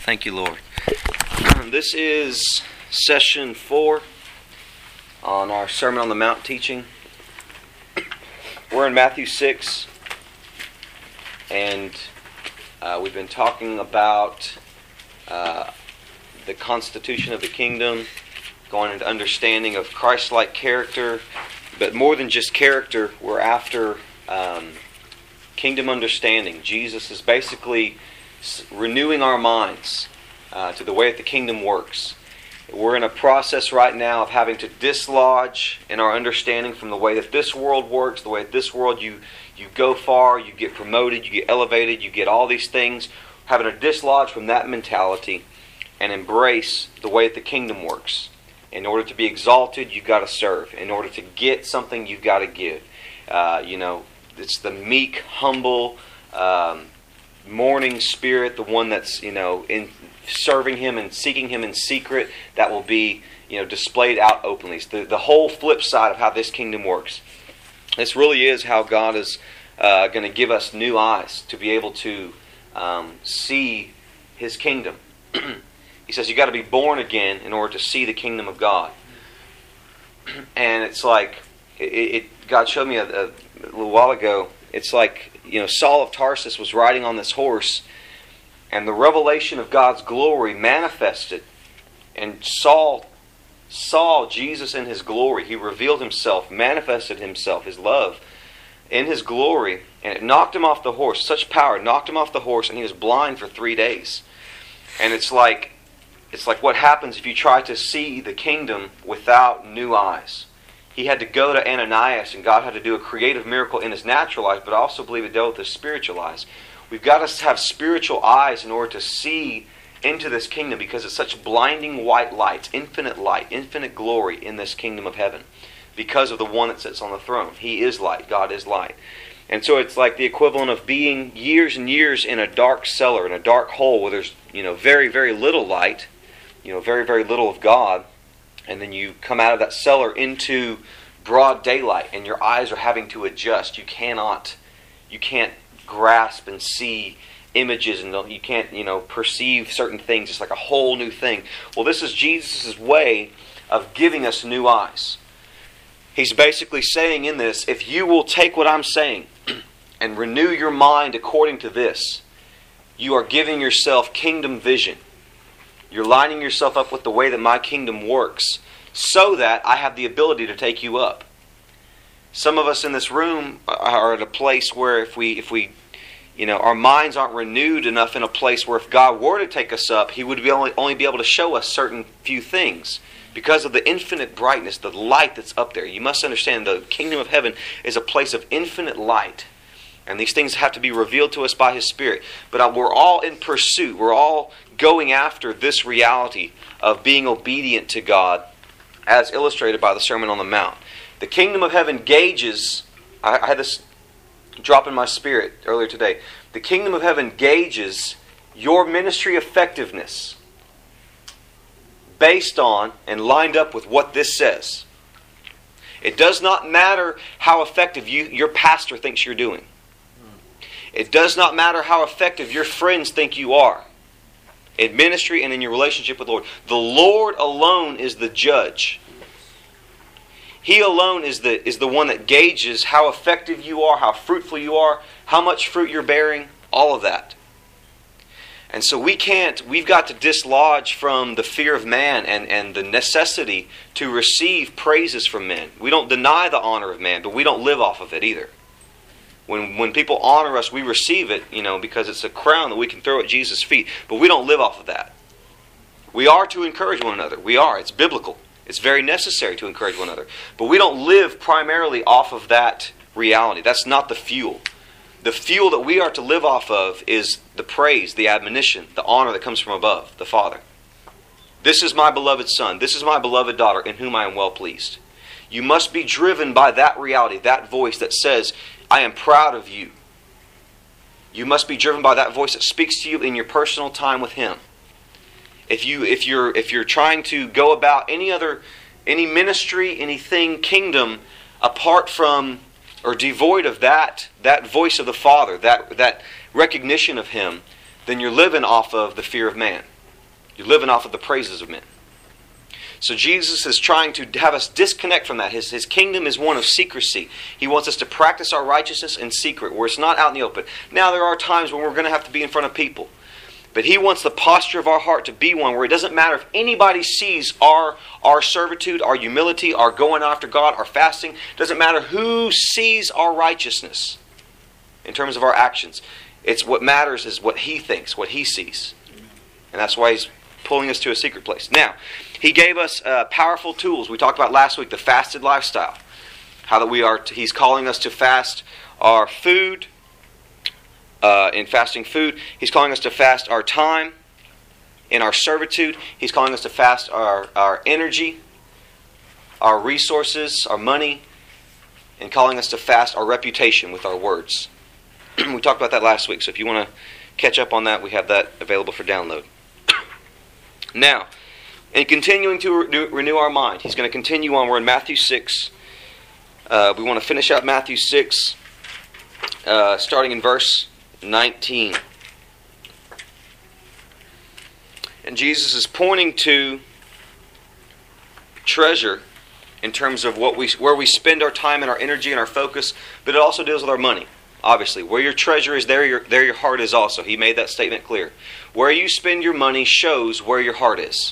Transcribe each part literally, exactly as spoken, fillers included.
Thank you, Lord. This is session four on our Sermon on the Mount teaching. We're in Matthew six, and uh, we've been talking about uh, the constitution of the kingdom, going into understanding of Christ-like character, but more than just character, we're after um, kingdom understanding. Jesus is basically renewing our minds uh, to the way that the kingdom works. We're in a process right now of having to dislodge in our understanding from the way that this world works, the way that this world you you go far, you get promoted, you get elevated, you get all these things, having to dislodge from that mentality and embrace the way that the kingdom works. In order to be exalted, you've got to serve. In order to get something, you've got to give. Uh, you know, it's the meek, humble, um, mourning spirit, the one that's, you know, in serving Him and seeking Him in secret, that will be, you know, displayed out openly. It's the, the whole flip side of how this kingdom works. This really is how God is uh, going to give us new eyes to be able to um, see His kingdom. He says you got to be born again in order to see the kingdom of God. And it's like, it, it God showed me a, a, a little while ago, it's like, you know, Saul of Tarsus was riding on this horse, and the revelation of God's glory manifested. And Saul saw Jesus in His glory. He revealed Himself, manifested Himself, His love, in His glory. And it knocked him off the horse. Such power knocked him off the horse, and he was blind for three days. And it's like, it's like what happens if you try to see the kingdom without new eyes. He had to go to Ananias, and God had to do a creative miracle in his natural eyes, but I also believe it dealt with his spiritual eyes. We've got to have spiritual eyes in order to see into this kingdom, because it's such blinding white light, infinite light, infinite glory in this kingdom of heaven, because of the one that sits on the throne. He is light. God is light. And so it's like the equivalent of being years and years in a dark cellar, in a dark hole where there's, you know, very, very little light, you know, very, very little of God. And then you come out of that cellar into broad daylight, and your eyes are having to adjust. You cannot, you can't grasp and see images, and you can't, you know, perceive certain things. It's like a whole new thing. Well, this is Jesus' way of giving us new eyes. He's basically saying in this, if you will take what I'm saying and renew your mind according to this, you are giving yourself kingdom vision. You're lining yourself up with the way that my kingdom works, so that I have the ability to take you up. Some of us in this room are at a place where if we, if we, you know, our minds aren't renewed enough in a place where if God were to take us up, He would be only, only be able to show us certain few things. Because of the infinite brightness, the light that's up there. You must understand the kingdom of heaven is a place of infinite light. And these things have to be revealed to us by His Spirit. But we're all in pursuit. We're all going after this reality of being obedient to God, as illustrated by the Sermon on the Mount. The kingdom of heaven gauges, I, I had this drop in my spirit earlier today. The kingdom of heaven gauges your ministry effectiveness based on and lined up with what this says. It does not matter how effective you, your pastor thinks you're doing. It does not matter how effective your friends think you are in ministry and in your relationship with the Lord. The Lord alone is the judge. He alone is the, is the one that gauges how effective you are, how fruitful you are, how much fruit you're bearing, all of that. And so we can't, we've got to dislodge from the fear of man and, and the necessity to receive praises from men. We don't deny the honor of man, but we don't live off of it either. When when people honor us, we receive it, you know, because it's a crown that we can throw at Jesus' feet. But we don't live off of that. We are to encourage one another. We are. It's biblical. It's very necessary to encourage one another. But we don't live primarily off of that reality. That's not the fuel. The fuel that we are to live off of is the praise, the admonition, the honor that comes from above, the Father. This is my beloved Son. This is my beloved daughter, in whom I am well pleased. You must be driven by that reality, that voice that says, I am proud of you. You must be driven by that voice that speaks to you in your personal time with Him. If you if you're if you're trying to go about any other any ministry, anything kingdom apart from or devoid of that that voice of the Father, that that recognition of Him, then you're living off of the fear of man. You're living off of the praises of men. So Jesus is trying to have us disconnect from that. His, his kingdom is one of secrecy. He wants us to practice our righteousness in secret, where it's not out in the open. Now there are times when we're going to have to be in front of people. But He wants the posture of our heart to be one where it doesn't matter if anybody sees our, our servitude, our humility, our going after God, our fasting. It doesn't matter who sees our righteousness in terms of our actions. It's what matters is what He thinks, what He sees. And that's why He's pulling us to a secret place. Now, He gave us uh, powerful tools. We talked about last week the fasted lifestyle. How that we are, to, He's calling us to fast our food. Uh, in fasting food, He's calling us to fast our time. In our servitude, He's calling us to fast our, our energy, our resources, our money, and calling us to fast our reputation with our words. We talked about that last week, so if you want to catch up on that, we have that available for download. Now, in continuing to renew, renew our mind, He's going to continue on. We're in Matthew six. Uh, we want to finish out Matthew six, uh, starting in verse nineteen. And Jesus is pointing to treasure in terms of what we, where we spend our time and our energy and our focus, but it also deals with our money. Obviously, where your treasure is, there your, there your heart is also. He made that statement clear. Where you spend your money shows where your heart is.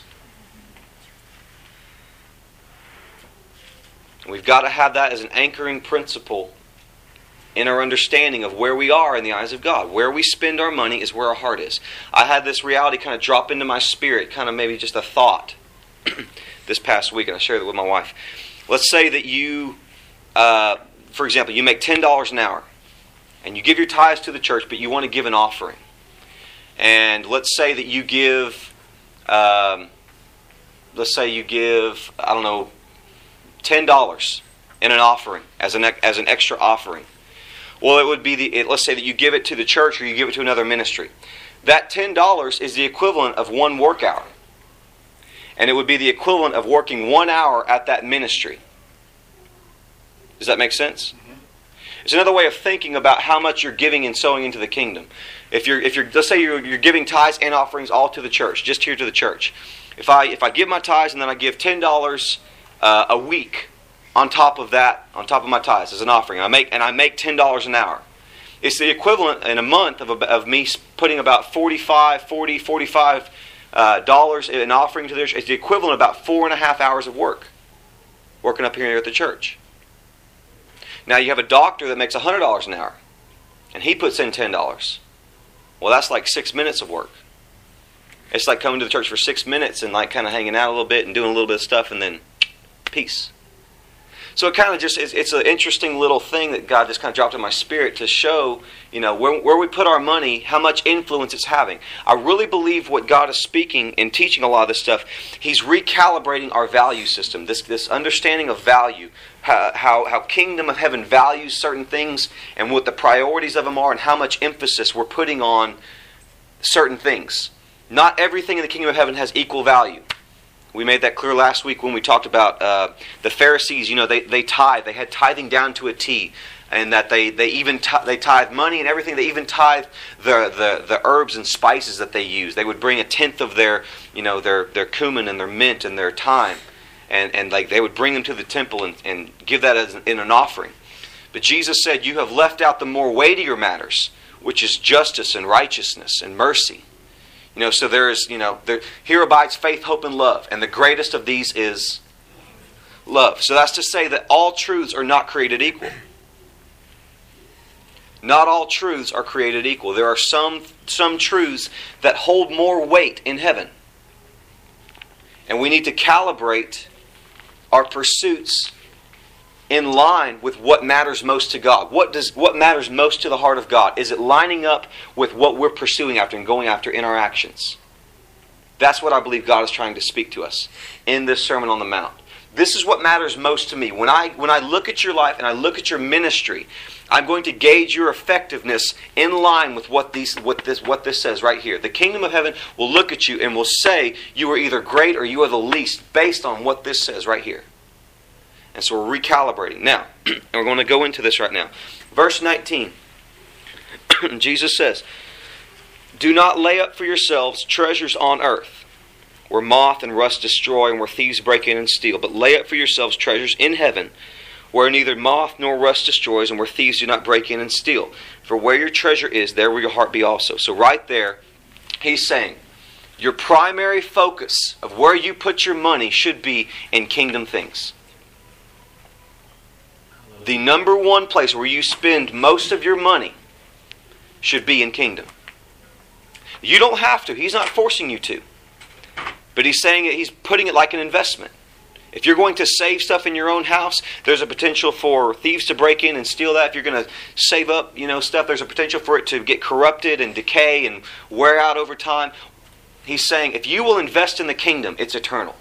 We've got to have that as an anchoring principle in our understanding of where we are in the eyes of God. Where we spend our money is where our heart is. I had this reality kind of drop into my spirit, kind of maybe just a thought this past week, and I shared it with my wife. Let's say that you, uh, for example, you make ten dollars an hour, and you give your tithes to the church, but you want to give an offering. And let's say that you give, um, let's say you give, I don't know, ten dollars in an offering, as an as an extra offering. Well, it would be the. It, let's say that you give it to the church or you give it to another ministry. That ten dollars is the equivalent of one work hour, and it would be the equivalent of working one hour at that ministry. Does that make sense? Mm-hmm. It's another way of thinking about how much you're giving and sowing into the kingdom. If you're, if you're, let's say you're, you're giving tithes and offerings all to the church, just here to the church. If I, if I give my tithes and then I give ten dollars uh, a week. On top of that, on top of my tithes as an offering, and I make and I make ten dollars an hour. It's the equivalent in a month of a, of me putting about forty-five, forty, forty-five uh, dollars in offering to the church. It's the equivalent of about four and a half hours of work, working up here at the church. Now you have a doctor that makes a hundred dollars an hour, and he puts in ten dollars. Well, that's like six minutes of work. It's like coming to the church for six minutes and like kind of hanging out a little bit and doing a little bit of stuff, and then peace. So it kind of just, it's, it's an interesting little thing that God just kind of dropped in my spirit to show, you know, where, where we put our money, how much influence it's having. I really believe what God is speaking and teaching a lot of this stuff, He's recalibrating our value system, this this understanding of value, how, how, how Kingdom of Heaven values certain things and what the priorities of them are and how much emphasis we're putting on certain things. Not everything in the Kingdom of Heaven has equal value. We made that clear last week when we talked about uh, the Pharisees. You know, they they tithe. They had tithing down to a T, and that they they even t- they tithe money and everything. They even tithe the, the the herbs and spices that they use. They would bring a tenth of their you know their their cumin and their mint and their thyme, and and like they would bring them to the temple and, and give that as an, in an offering. But Jesus said, "You have left out the more weightier matters, which is justice and righteousness and mercy." You know, so there is, you know, there, here abides faith, hope, and love. And the greatest of these is love. So that's to say that all truths are not created equal. Not all truths are created equal. There are some, some truths that hold more weight in heaven. And we need to calibrate our pursuits in line with what matters most to God. What does what matters most to the heart of God? Is it lining up with what we're pursuing after and going after in our actions? That's what I believe God is trying to speak to us in this Sermon on the Mount. This is what matters most to me. When I when I look at your life and I look at your ministry, I'm going to gauge your effectiveness in line with what these what this what this says right here. The kingdom of heaven will look at you and will say you are either great or you are the least based on what this says right here. And so we're recalibrating. Now, and we're going to go into this right now. Verse nineteen. Jesus says, "Do not lay up for yourselves treasures on earth, where moth and rust destroy and where thieves break in and steal. But lay up for yourselves treasures in heaven, where neither moth nor rust destroys and where thieves do not break in and steal. For where your treasure is, there will your heart be also. So right there, he's saying, your primary focus of where you put your money should be in kingdom things. The number one place where you spend most of your money should be in kingdom. You don't have to. He's not forcing you to. But he's saying it, he's putting it like an investment. If you're going to save stuff in your own house, there's a potential for thieves to break in and steal that. If you're going to save up, you know, stuff, there's a potential for it to get corrupted and decay and wear out over time. He's saying if you will invest in the kingdom, it's eternal.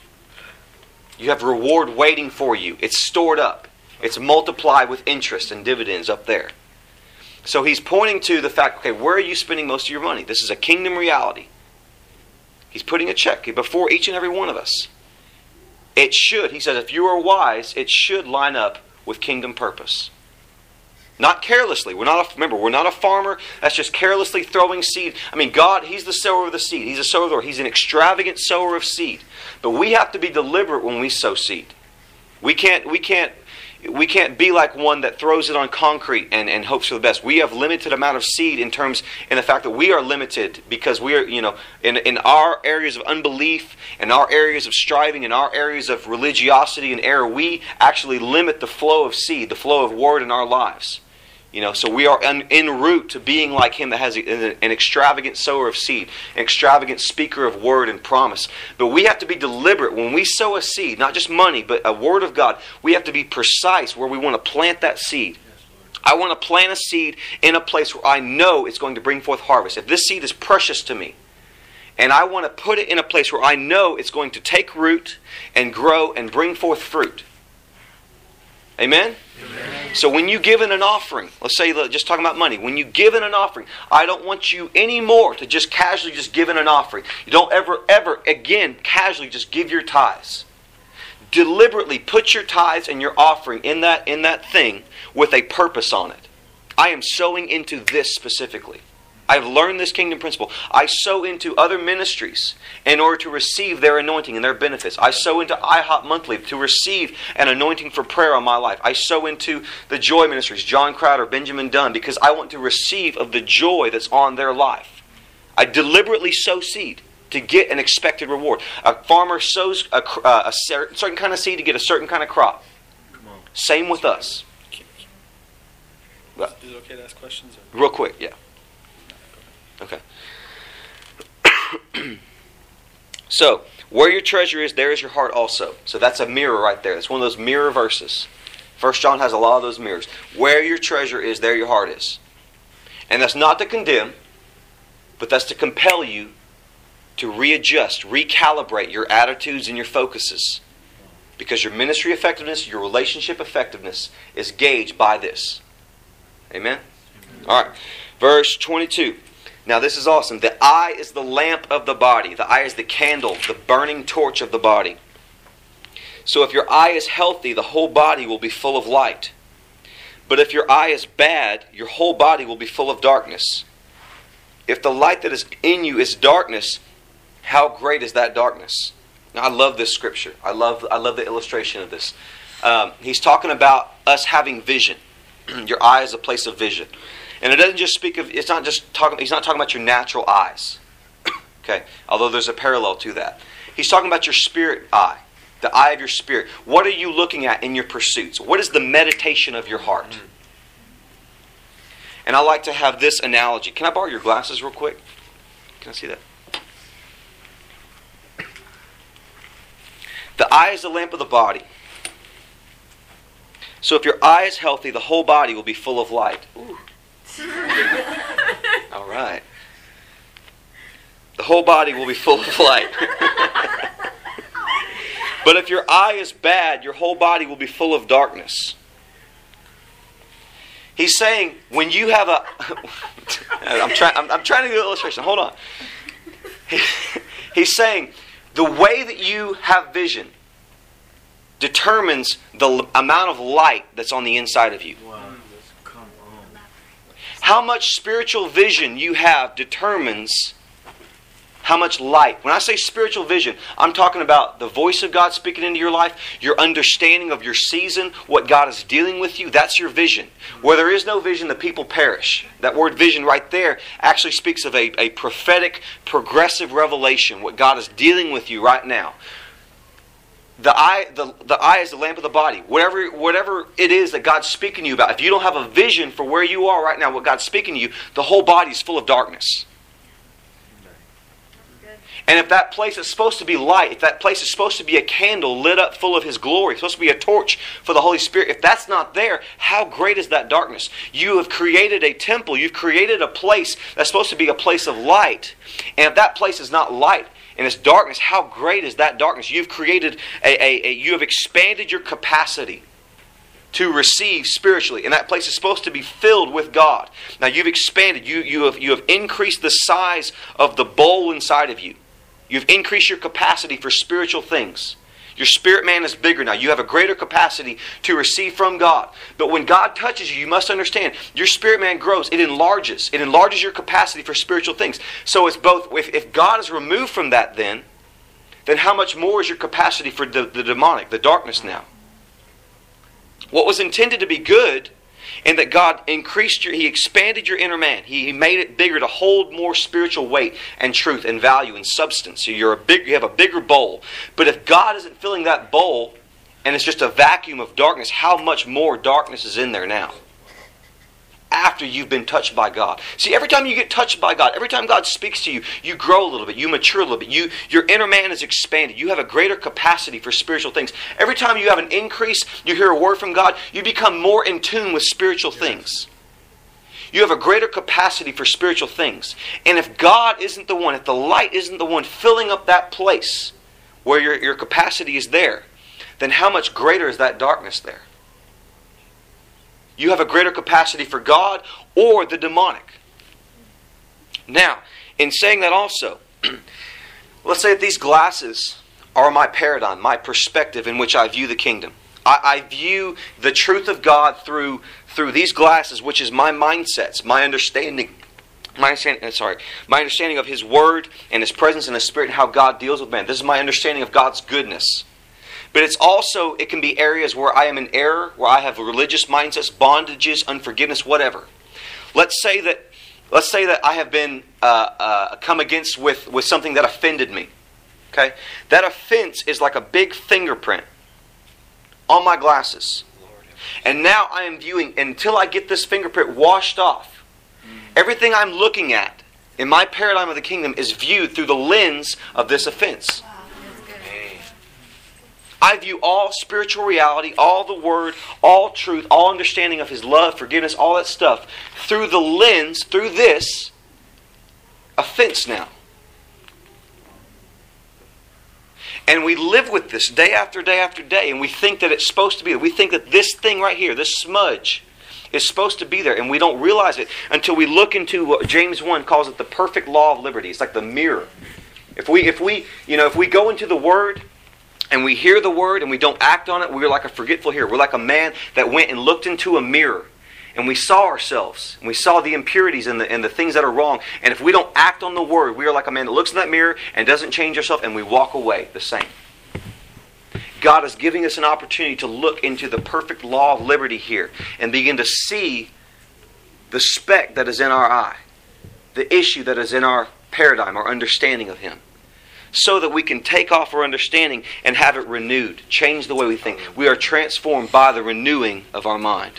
You have reward waiting for you. It's stored up. It's multiplied with interest and dividends up there. So he's pointing to the fact, okay, where are you spending most of your money? This is a kingdom reality. He's putting a check before each and every one of us. It should, he says, if you are wise, it should line up with kingdom purpose. Not carelessly. We're not a, remember, we're not a farmer that's just carelessly throwing seed. I mean, God, He's the sower of the seed. He's a sower of the Lord. He's an extravagant sower of seed. But we have to be deliberate when we sow seed. We can't, we can't, we can't be like one that throws it on concrete and, and hopes for the best. We have limited amount of seed in terms, in the fact that we are limited because we are, you know, in, in our areas of unbelief, in our areas of striving, in our areas of religiosity and error, we actually limit the flow of seed, the flow of word in our lives. You know, so we are en, en route to being like Him that has a, an extravagant sower of seed, an extravagant speaker of word and promise. But we have to be deliberate when we sow a seed, not just money, but a word of God. We have to be precise where we want to plant that seed. I want to plant a seed in a place where I know it's going to bring forth harvest. If this seed is precious to me, and I want to put it in a place where I know it's going to take root and grow and bring forth fruit. Amen? Amen. So when you give in an offering, let's say, just talking about money, when you give in an offering, I don't want you anymore to just casually just give in an offering. You don't ever, ever again casually just give your tithes. Deliberately put your tithes and your offering in that, in that thing with a purpose on it. I am sowing into this specifically. I've learned this kingdom principle. I sow into other ministries in order to receive their anointing and their benefits. I sow into I HOP Monthly to receive an anointing for prayer on my life. I sow into the Joy Ministries, John Crowder, Benjamin Dunn, because I want to receive of the joy that's on their life. I deliberately sow seed to get an expected reward. A farmer sows a, a certain kind of seed to get a certain kind of crop. Same with us. Is it okay to ask questions? Or? Real quick, yeah. Okay. So, where your treasure is, there is your heart also. So that's a mirror right there. That's one of those mirror verses. First John has a lot of those mirrors. Where your treasure is, there your heart is. And that's not to condemn, but that's to compel you to readjust, recalibrate your attitudes and your focuses. Because your ministry effectiveness, your relationship effectiveness is gauged by this. Amen? All right. Verse twenty-two. Now this is awesome. The eye is the lamp of the body. The eye is the candle, the burning torch of the body. So if your eye is healthy, the whole body will be full of light. But if your eye is bad, your whole body will be full of darkness. If the light that is in you is darkness, how great is that darkness? Now I love this scripture. I love I love the illustration of this. Um, he's talking about us having vision. Your eye is a place of vision. And it doesn't just speak of, it's not just talking, he's not talking about your natural eyes. Okay, although there's a parallel to that. He's talking about your spirit eye, the eye of your spirit. What are you looking at in your pursuits? What is the meditation of your heart? And I like to have this analogy. Can I borrow your glasses real quick? Can I see that? The eye is the lamp of the body. So if your eye is healthy, the whole body will be full of light. Ooh. All right. The whole body will be full of light. But if your eye is bad, your whole body will be full of darkness. He's saying when you have a I'm trying I'm, I'm trying to do an illustration. Hold on. He, he's saying the way that you have vision determines the amount of light that's on the inside of you. Wow. How much spiritual vision you have determines How much light. When I say spiritual vision, I'm talking about the voice of God speaking into your life, your understanding of your season, what God is dealing with you. That's your vision. Where there is no vision, the people perish. That word vision right there actually speaks of a, a prophetic, progressive revelation, what God is dealing with you right now. The eye, the, the eye is the lamp of the body. Whatever, whatever it is that God's speaking to you about, if you don't have a vision for where you are right now, what God's speaking to you, the whole body is full of darkness. And if that place is supposed to be light, if that place is supposed to be a candle lit up full of His glory, it's supposed to be a torch for the Holy Spirit, if that's not there, how great is that darkness? You have created a temple, you've created a place that's supposed to be a place of light. And if that place is not light and it's darkness, how great is that darkness? You've created a, a, a you have expanded your capacity to receive spiritually. And that place is supposed to be filled with God. Now you've expanded, you, you, have, you have increased the size of the bowl inside of you. You've increased your capacity for spiritual things. Your spirit man is bigger now. You have a greater capacity to receive from God. But when God touches you, you must understand, your spirit man grows. It enlarges. It enlarges your capacity for spiritual things. So it's both, if, if God is removed from that then, then how much more is your capacity for the, the demonic, the darkness now? What was intended to be good, and that God increased your, He expanded your inner man. He made it bigger to hold more spiritual weight and truth and value and substance. So you're a big, you have a bigger bowl. But if God isn't filling that bowl, and it's just a vacuum of darkness, how much more darkness is in there now? After you've been touched by God. See, every time you get touched by God, every time God speaks to you, you grow a little bit, you mature a little bit, you, your inner man is expanded, you have a greater capacity for spiritual things. Every time you have an increase, you hear a word from God, you become more in tune with spiritual things. You have a greater capacity for spiritual things. And if God isn't the one, if the light isn't the one filling up that place where your, your capacity is there, then how much greater is that darkness there? You have a greater capacity for God or the demonic. Now, in saying that also, let's say that these glasses are my paradigm, my perspective in which I view the kingdom. I, I view the truth of God through through these glasses, which is my mindsets, my understanding, my understanding, sorry, my understanding of His Word and His presence and His Spirit and how God deals with man. This is my understanding of God's goodness. But it's also, it can be areas where I am in error, where I have religious mindsets, bondages, unforgiveness, whatever. Let's say that, let's say that I have been uh, uh, come against with, with something that offended me. Okay, that offense is like a big fingerprint on my glasses, and now I am viewing. Until I get this fingerprint washed off, everything I'm looking at in my paradigm of the kingdom is viewed through the lens of this offense. I view all spiritual reality, all the Word, all truth, all understanding of His love, forgiveness, all that stuff, through the lens, through this offense now. And we live with this day after day after day, and we think that it's supposed to be there. We think that this thing right here, this smudge, is supposed to be there, and we don't realize it until we look into what James one calls it the perfect law of liberty. It's like the mirror. If we, if we, you know, if we go into the Word, and we hear the Word and we don't act on it, we're like a forgetful hearer. We're like a man that went and looked into a mirror and we saw ourselves. And we saw the impurities and the, and the things that are wrong. And if we don't act on the Word, we are like a man that looks in that mirror and doesn't change ourselves, and we walk away the same. God is giving us an opportunity to look into the perfect law of liberty here and begin to see the speck that is in our eye, the issue that is in our paradigm, our understanding of Him, so that we can take off our understanding and have it renewed, change the way we think. We are transformed by the renewing of our mind.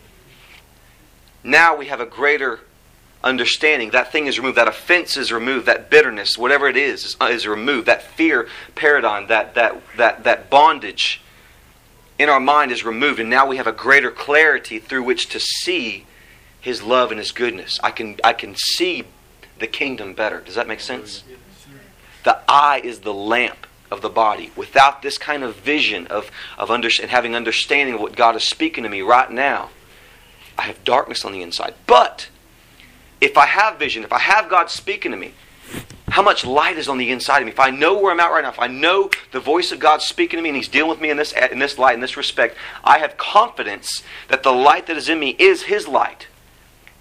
Now we have a greater understanding. That thing is removed. That offense is removed. That bitterness, whatever it is, is, is removed. That fear paradigm, that, that, that, that bondage in our mind is removed. And now we have a greater clarity through which to see His love and His goodness. I can, I can see the kingdom better. Does that make sense? The eye is the lamp of the body. Without this kind of vision of, of under, and having understanding of what God is speaking to me right now, I have darkness on the inside. But if I have vision, if I have God speaking to me, how much light is on the inside of me? If I know where I'm at right now, if I know the voice of God speaking to me and He's dealing with me in this, in this light, in this respect, I have confidence that the light that is in me is His light.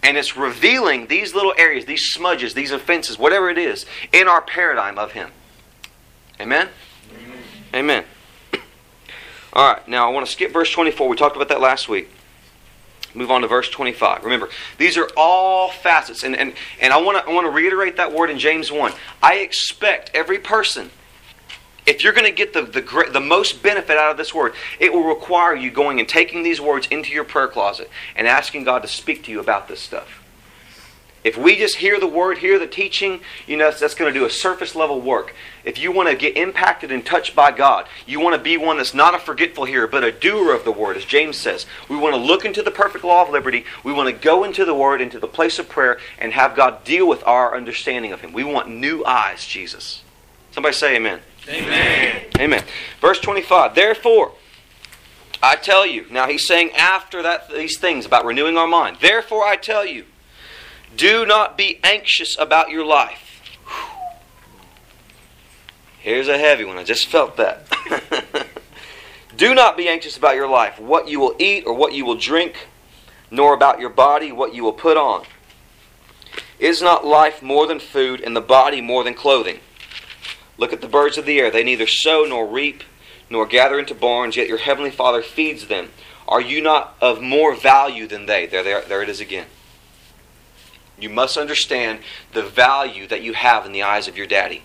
And it's revealing these little areas, these smudges, these offenses, whatever it is, in our paradigm of Him. Amen? Amen. Amen. All right, now I want to skip verse twenty-four. We talked about that last week. Move on to verse twenty-five. Remember, these are all facets. And, and, and I want to I want to reiterate that word in James one. I expect every person, if you're going to get the, the, the most benefit out of this word, it will require you going and taking these words into your prayer closet and asking God to speak to you about this stuff. If we just hear the word, hear the teaching, you know, that's going to do a surface level work. If you want to get impacted and touched by God, you want to be one that's not a forgetful hearer, but a doer of the word, as James says. We want to look into the perfect law of liberty. We want to go into the word, into the place of prayer, and have God deal with our understanding of Him. We want new eyes, Jesus. Somebody say amen. Amen. Amen. Verse twenty-five. Therefore, I tell you. Now he's saying after that these things about renewing our mind. Therefore, I tell you, do not be anxious about your life. Whew. Here's a heavy one. I just felt that. Do not be anxious about your life, what you will eat or what you will drink, nor about your body, what you will put on. Is not life more than food, and the body more than clothing? Look at the birds of the air. They neither sow nor reap, nor gather into barns, yet your heavenly Father feeds them. Are you not of more value than they? There, there, there it is again. You must understand the value that you have in the eyes of your daddy.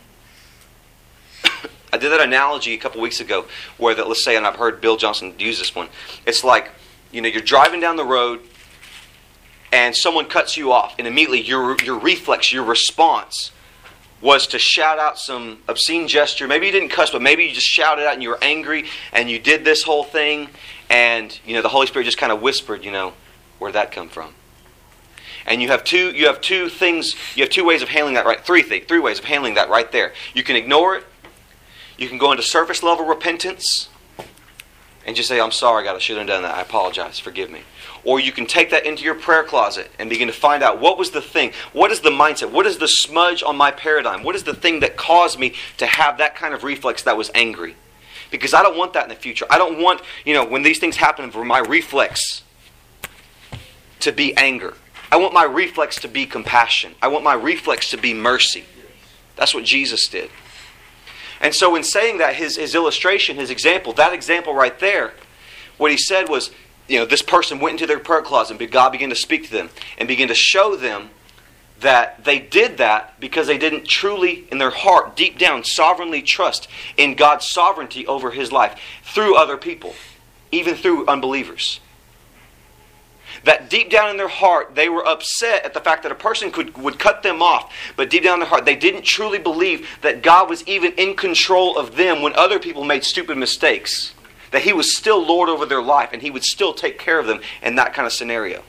I did that analogy a couple weeks ago where, that, let's say, and I've heard Bill Johnson use this one. It's like, you know, you're driving down the road and someone cuts you off, and immediately your your reflex, your response was to shout out some obscene gesture. Maybe you didn't cuss, but maybe you just shouted out and you were angry and you did this whole thing, and you know the Holy Spirit just kind of whispered, you know, where'd that come from? And you have two you have two things, you have two ways of handling that, right? Three things, three ways of handling that right there. You can ignore it. You can go into surface level repentance and just say, I'm sorry, God, I shouldn't have done that. I apologize. Forgive me. Or you can take that into your prayer closet and begin to find out what was the thing. What is the mindset? What is the smudge on my paradigm? What is the thing that caused me to have that kind of reflex that was angry? Because I don't want that in the future. I don't want, you know, when these things happen, for my reflex to be anger. I want my reflex to be compassion. I want my reflex to be mercy. That's what Jesus did. And so in saying that, his, his illustration, his example, that example right there, what he said was, you know, this person went into their prayer closet and God began to speak to them and began to show them that they did that because they didn't truly, in their heart, deep down, sovereignly trust in God's sovereignty over His life through other people, even through unbelievers. That deep down in their heart, they were upset at the fact that a person could would cut them off. But deep down in their heart, they didn't truly believe that God was even in control of them when other people made stupid mistakes. That He was still Lord over their life and He would still take care of them in that kind of scenario.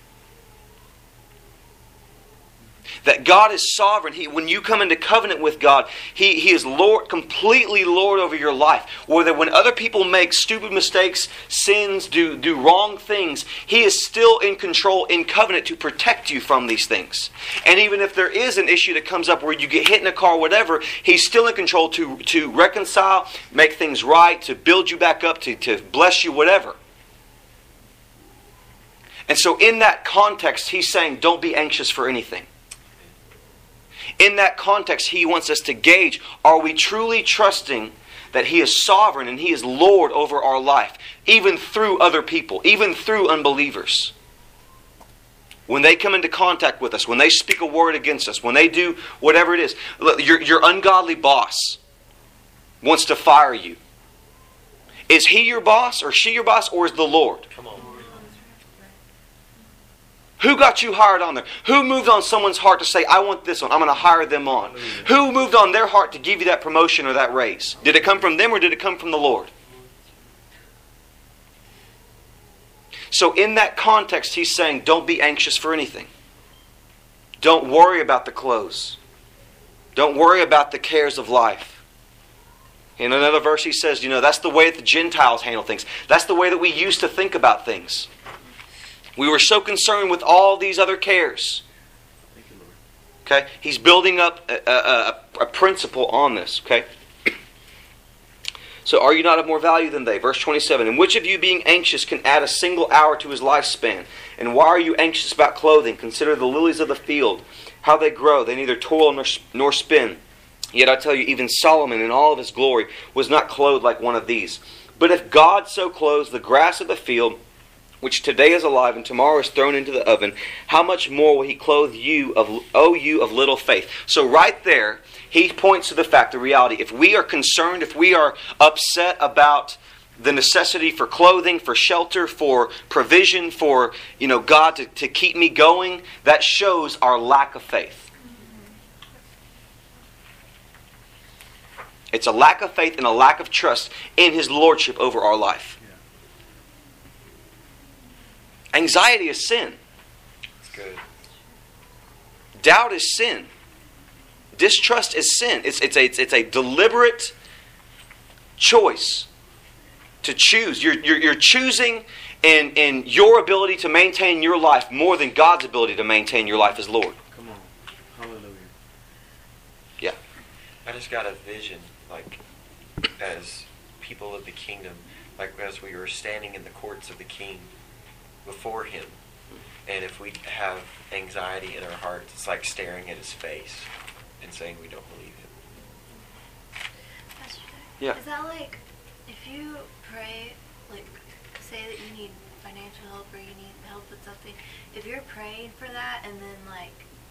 That God is sovereign. He, when you come into covenant with God, He, he is Lord, completely Lord over your life. Whether when other people make stupid mistakes, sins, do, do wrong things, He is still in control, in covenant to protect you from these things. And even if there is an issue that comes up where you get hit in a car or whatever, He's still in control to, to reconcile, make things right, to build you back up, to, to bless you, whatever. And so in that context, He's saying, don't be anxious for anything. In that context, He wants us to gauge, are we truly trusting that He is sovereign and He is Lord over our life, even through other people, even through unbelievers? When they come into contact with us, when they speak a word against us, when they do whatever it is, look, your, your ungodly boss wants to fire you. Is he your boss or she your boss, or is the Lord? Come on. Who got you hired on there? Who moved on someone's heart to say, I want this one, I'm going to hire them on? Mm-hmm. Who moved on their heart to give you that promotion or that raise? Did it come from them or did it come from the Lord? So in that context, He's saying, don't be anxious for anything. Don't worry about the clothes. Don't worry about the cares of life. In another verse He says, you know, that's the way that the Gentiles handle things. That's the way that we used to think about things. We were so concerned with all these other cares. Okay, He's building up a, a, a principle on this. Okay, So are you not of more value than they? Verse twenty-seven, and which of you being anxious can add a single hour to his lifespan? And why are you anxious about clothing? Consider the lilies of the field, how they grow. They neither toil nor, nor spin. Yet I tell you, even Solomon in all of his glory was not clothed like one of these. But if God so clothes the grass of the field, which today is alive and tomorrow is thrown into the oven, how much more will he clothe you of, O you of little faith? So right there, he points to the fact, the reality, if we are concerned, if we are upset about the necessity for clothing, for shelter, for provision, for you know God to, to keep me going, that shows our lack of faith. It's a lack of faith and a lack of trust in His lordship over our life. Yeah. Anxiety is sin. That's good. Doubt is sin. Distrust is sin. It's, it's, a, it's, it's a deliberate choice to choose. You're, you're, you're choosing in, in your ability to maintain your life more than God's ability to maintain your life as Lord. Come on. Hallelujah. Yeah. I just got a vision, like, as people of the kingdom, like as we were standing in the courts of the King before Him. And if we have anxiety in our hearts, it's like staring at His face and saying we don't believe Him. Pastor Jack, Yeah. is that like, if you pray, like, say that you need financial help or you need help with something, if you're praying for that and then, like,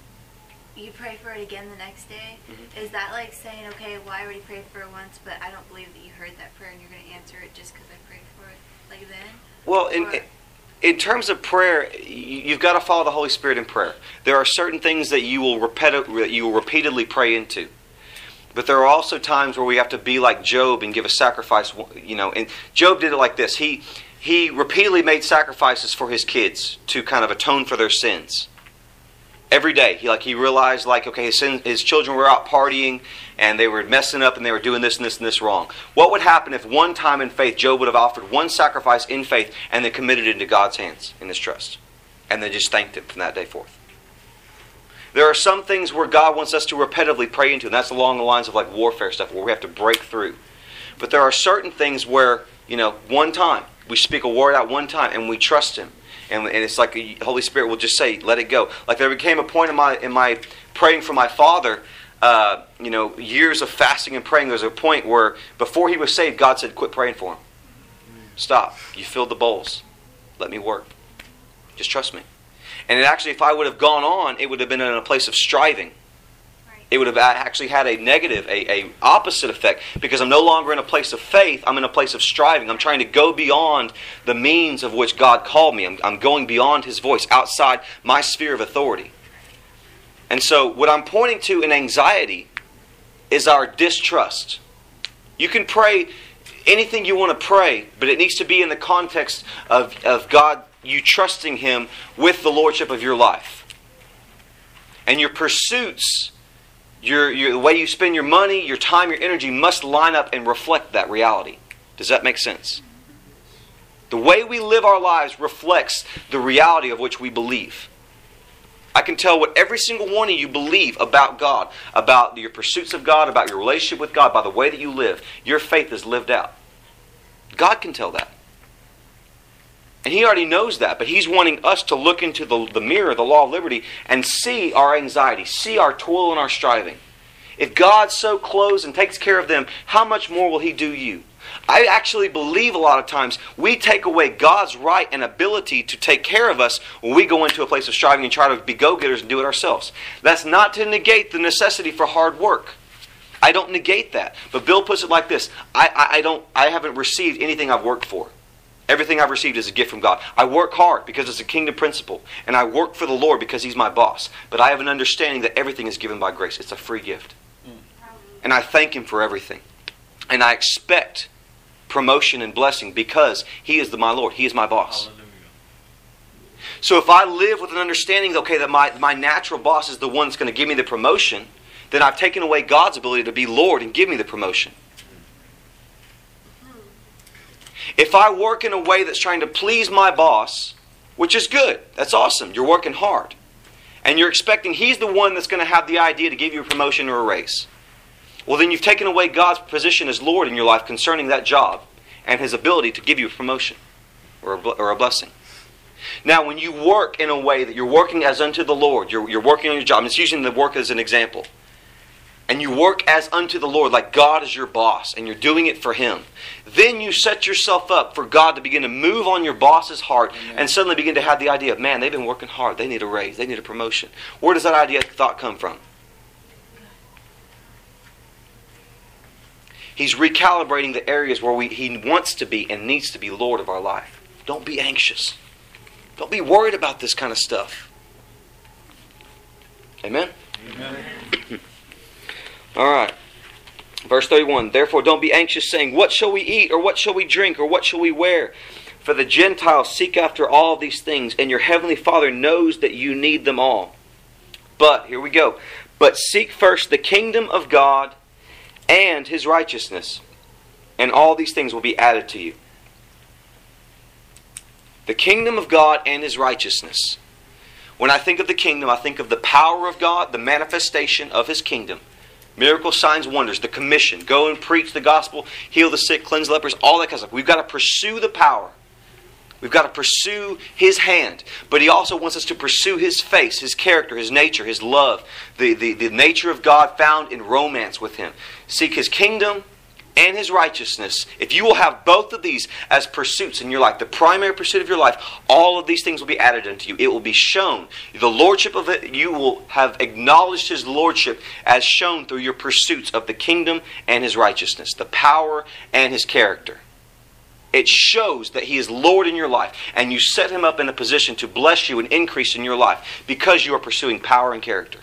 you pray for it again the next day, mm-hmm. is that like saying, okay, well, I already prayed for it once, but I don't believe that you heard that prayer and you're going to answer it just because I prayed for it, like then? Well, in, in terms of prayer, you've got to follow the Holy Spirit in prayer. There are certain things that you will repeti- that you will repeatedly pray into. But there are also times where we have to be like Job and give a sacrifice. You know, and Job did it like this. He he repeatedly made sacrifices for his kids to kind of atone for their sins. Every day, he like he realized like okay, his sin, his children were out partying and they were messing up and they were doing this and this and this wrong. What would happen if one time in faith Job would have offered one sacrifice in faith and then committed it into God's hands in His trust, and then just thanked Him from that day forth? There are some things where God wants us to repetitively pray into, and that's along the lines of like warfare stuff where we have to break through. But there are certain things where you know one time we speak a word out one time and we trust Him. And, and it's like the Holy Spirit will just say, let it go. Like there became a point in my in my praying for my father, uh, you know, years of fasting and praying, there's a point where before he was saved, God said, quit praying for him. Stop. You filled the bowls. Let me work. Just trust me. And it actually, if I would have gone on, it would have been in a place of striving. It would have actually had a negative, a, a opposite effect, because I'm no longer in a place of faith. I'm in a place of striving. I'm trying to go beyond the means of which God called me. I'm, I'm going beyond His voice, outside my sphere of authority. And so what I'm pointing to in anxiety is our distrust. You can pray anything you want to pray, but it needs to be in the context of, of God, you trusting Him with the lordship of your life. And your pursuits, Your, your, the way you spend your money, your time, your energy must line up and reflect that reality. Does that make sense? The way we live our lives reflects the reality of which we believe. I can tell what every single one of you believe about God, about your pursuits of God, about your relationship with God, by the way that you live. Your faith is lived out. God can tell that. And He already knows that, but He's wanting us to look into the, the mirror, the law of liberty, and see our anxiety, see our toil and our striving. If God so clothes and takes care of them, how much more will He do you? I actually believe a lot of times we take away God's right and ability to take care of us when we go into a place of striving and try to be go-getters and do it ourselves. That's not to negate the necessity for hard work. I don't negate that. But Bill puts it like this. I, I, I don't. I haven't received anything I've worked for. Everything I've received is a gift from God. I work hard because it's a kingdom principle. And I work for the Lord because He's my boss. But I have an understanding that everything is given by grace. It's a free gift. Mm. And I thank Him for everything. And I expect promotion and blessing because He is the, my Lord. He is my boss. Hallelujah. So if I live with an understanding, okay, that my, my natural boss is the one that's going to give me the promotion, then I've taken away God's ability to be Lord and give me the promotion. If I work in a way that's trying to please my boss, which is good, that's awesome, you're working hard, and you're expecting he's the one that's going to have the idea to give you a promotion or a raise, Well, then you've taken away God's position as Lord in your life concerning that job and His ability to give you a promotion or a, or a blessing. Now, when you work in a way that you're working as unto the Lord, you're, you're working on your job, I'm just using the work as an example, and you work as unto the Lord, like God is your boss, and you're doing it for Him, then you set yourself up for God to begin to move on your boss's heart. Amen. And suddenly begin to have the idea of, man, they've been working hard. They need a raise. They need a promotion. Where does that idea, thought come from? He's recalibrating the areas where we, He wants to be and needs to be Lord of our life. Don't be anxious. Don't be worried about this kind of stuff. Amen? Amen. All right. Verse thirty-one. Therefore don't be anxious, saying, what shall we eat, or what shall we drink, or what shall we wear? For the Gentiles seek after all these things, and your heavenly Father knows that you need them all. But, here we go. But seek first the kingdom of God and His righteousness, and all these things will be added to you. The kingdom of God and His righteousness. When I think of the kingdom, I think of the power of God, the manifestation of His kingdom. Miracles, signs, wonders, the commission. Go and preach the gospel, heal the sick, cleanse lepers, all that kind of stuff. We've got to pursue the power. We've got to pursue His hand. But He also wants us to pursue His face, His character, His nature, His love. The, the, the nature of God found in romance with Him. Seek His kingdom and His righteousness. If you will have both of these as pursuits in your life, the primary pursuit of your life, all of these things will be added unto you. It will be shown. The lordship of it, you will have acknowledged His lordship as shown through your pursuits of the kingdom and His righteousness, the power and His character. It shows that He is Lord in your life, and you set Him up in a position to bless you and increase in your life because you are pursuing power and character.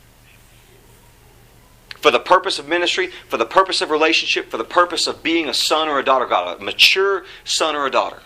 For the purpose of ministry, for the purpose of relationship, for the purpose of being a son or a daughter of God, a mature son or a daughter.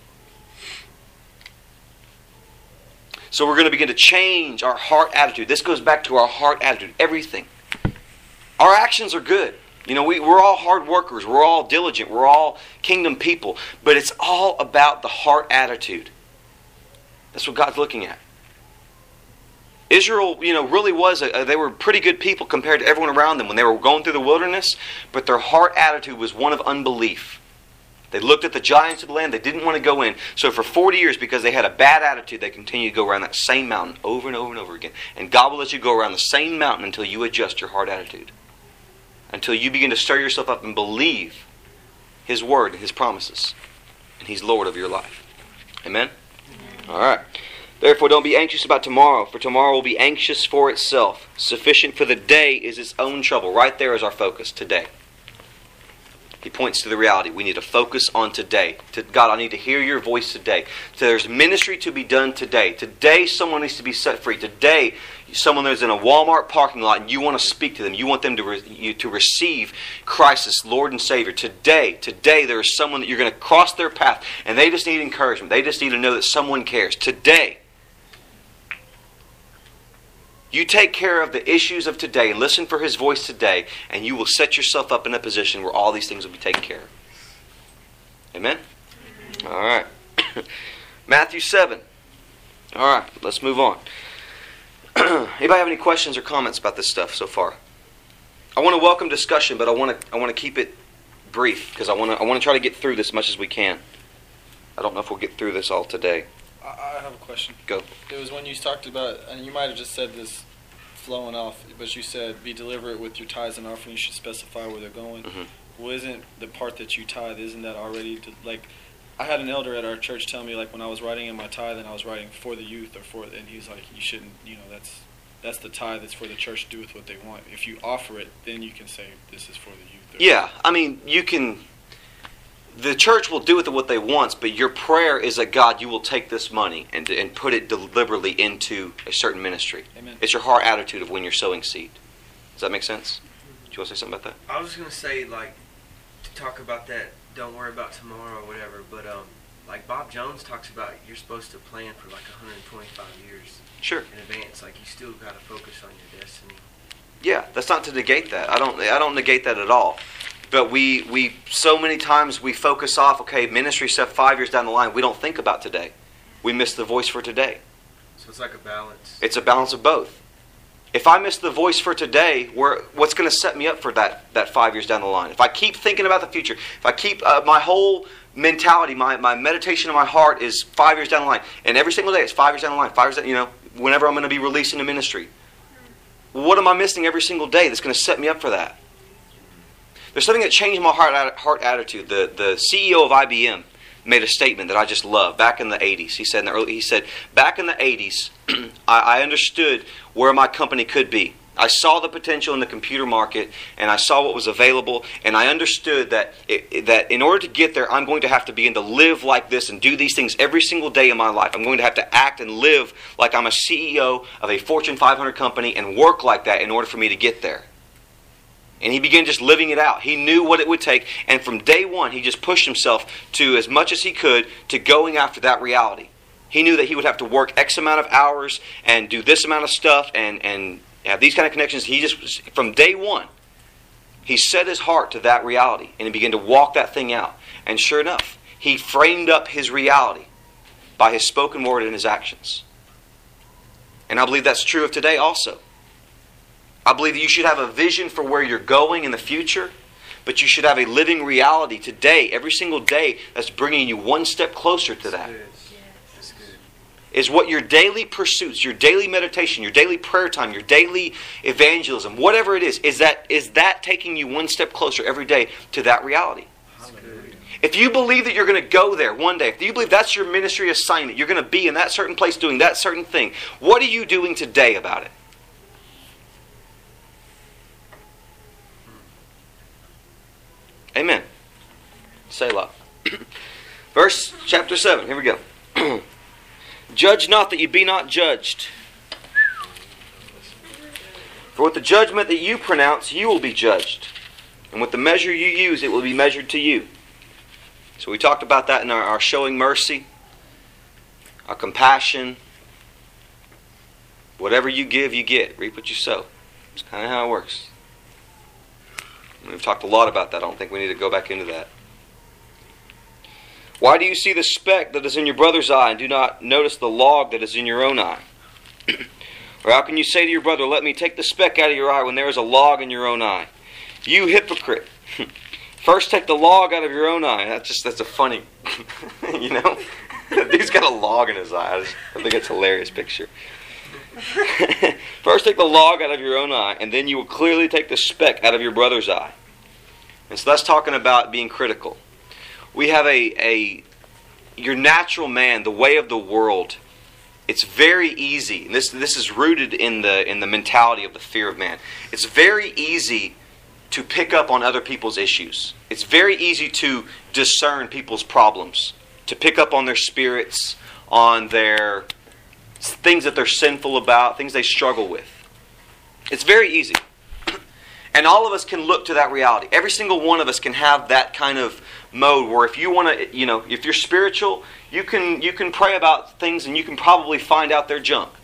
So we're going to begin to change our heart attitude. This goes back to our heart attitude. Everything. Our actions are good. You know, we, we're all hard workers. We're all diligent. We're all kingdom people. But it's all about the heart attitude. That's what God's looking at. Israel, you know, really was, a, they were pretty good people compared to everyone around them when they were going through the wilderness, but their heart attitude was one of unbelief. They looked at the giants of the land, they didn't want to go in. So for forty years, because they had a bad attitude, they continued to go around that same mountain over and over and over again. And God will let you go around the same mountain until you adjust your heart attitude. Until you begin to stir yourself up and believe His word and His promises. And He's Lord of your life. Amen? All right. Therefore, don't be anxious about tomorrow, for tomorrow will be anxious for itself. Sufficient for the day is its own trouble. Right there is our focus, today. He points to the reality. We need to focus on today. To God, I need to hear your voice today. So there's ministry to be done today. Today, someone needs to be set free. Today, someone that's in a Walmart parking lot and you want to speak to them. You want them to, re- you, to receive Christ as Lord and Savior. Today, today, there is someone that you're going to cross their path and they just need encouragement. They just need to know that someone cares. Today, you take care of the issues of today and listen for His voice today, and you will set yourself up in a position where all these things will be taken care of. Amen? All right. Matthew seven. All right, let's move on. Anybody have any questions or comments about this stuff so far? I want to welcome discussion, but I want to I want to keep it brief because I want to I want to try to get through this as much as we can. I don't know if we'll get through this all today. I have a question. Go. It was when you talked about, and you might have just said this flowing off, but you said, be deliberate with your tithes and offering. You should specify where they're going. Mm-hmm. Well, isn't the part that you tithe, isn't that already, to, like, I had an elder at our church tell me, like, when I was writing in my tithe and I was writing for the youth or for, and he's like, you shouldn't, you know, that's that's the tithe that's for the church to do with what they want. If you offer it, then you can say, this is for the youth. Yeah, I mean, you can... The church will do with it what they want, but your prayer is that God, you will take this money and and put it deliberately into a certain ministry. Amen. It's your heart attitude of when you're sowing seed. Does that make sense? Do you want to say something about that? I was just going to say, like, to talk about that, don't worry about tomorrow or whatever, but um, like Bob Jones talks about, you're supposed to plan for like one hundred twenty-five years sure. in advance. Like, you still got to focus on your destiny. Yeah, that's not to negate that. I don't I don't negate that at all. But we, we so many times we focus off, okay, ministry stuff five years down the line. We don't think about today. We miss the voice for today. So it's like a balance. It's a balance of both. if I miss the voice for today, where what's going to set me up for that, that five years down the line? If I keep thinking about the future, if I keep uh, my whole mentality, my, my meditation in my heart is five years down the line, and every single day it's five years down the line, five years down, you know, whenever I'm going to be released into ministry. What am I missing every single day that's going to set me up for that? There's something that changed my heart heart attitude. The the C E O of I B M made a statement that I just love. Back in the eighties, he said. In the early, he said, back in the eighties, I, I understood where my company could be. I saw the potential in the computer market, and I saw what was available, and I understood that it, that in order to get there, I'm going to have to begin to live like this and do these things every single day in my life. I'm going to have to act and live like I'm a C E O of a Fortune five hundred company and work like that in order for me to get there. And he began just living it out. He knew what it would take, and from day one, he just pushed himself to, as much as he could, to going after that reality. He knew that he would have to work X amount of hours and do this amount of stuff and, and have these kind of connections. He just, from day one, he set his heart to that reality, and he began to walk that thing out. And sure enough, he framed up his reality by his spoken word and his actions. And I believe that's true of today also. I believe that you should have a vision for where you're going in the future, but you should have a living reality today, every single day, that's bringing you one step closer to that. That's good. Is what your daily pursuits, your daily meditation, your daily prayer time, your daily evangelism, whatever it is, is that is that taking you one step closer every day to that reality? If you believe that you're going to go there one day, if you believe that's your ministry assignment, you're going to be in that certain place doing that certain thing, what are you doing today about it? Amen. Selah. Verse chapter seven. Here we go. Judge not that you be not judged. For with the judgment that you pronounce, you will be judged. And with the measure you use, it will be measured to you. So we talked about that in our, our showing mercy, our compassion. Whatever you give, you get. Reap what you sow. It's kind of how it works. We've talked a lot about that. I don't think we need to go back into that. Why do you see the speck that is in your brother's eye and do not notice the log that is in your own eye? Or how can you say to your brother, let me take the speck out of your eye when there is a log in your own eye? You hypocrite. First take the log out of your own eye. That's just, that's a funny, you know? Dude's got a log in his eye. I, just, I think it's a hilarious picture. First take the log out of your own eye, and then you will clearly take the speck out of your brother's eye. And so that's talking about being critical. We have a, a your natural man, the way of the world. It's very easy, and this this is rooted in the in the mentality of the fear of man. It's very easy to pick up on other people's issues. It's very easy to discern people's problems, to pick up on their spirits, on their things that they're sinful about, things they struggle with. It's very easy. And all of us can look to that reality. Every single one of us can have that kind of mode where if you want to, you know, if you're spiritual, you can you can pray about things and you can probably find out their junk.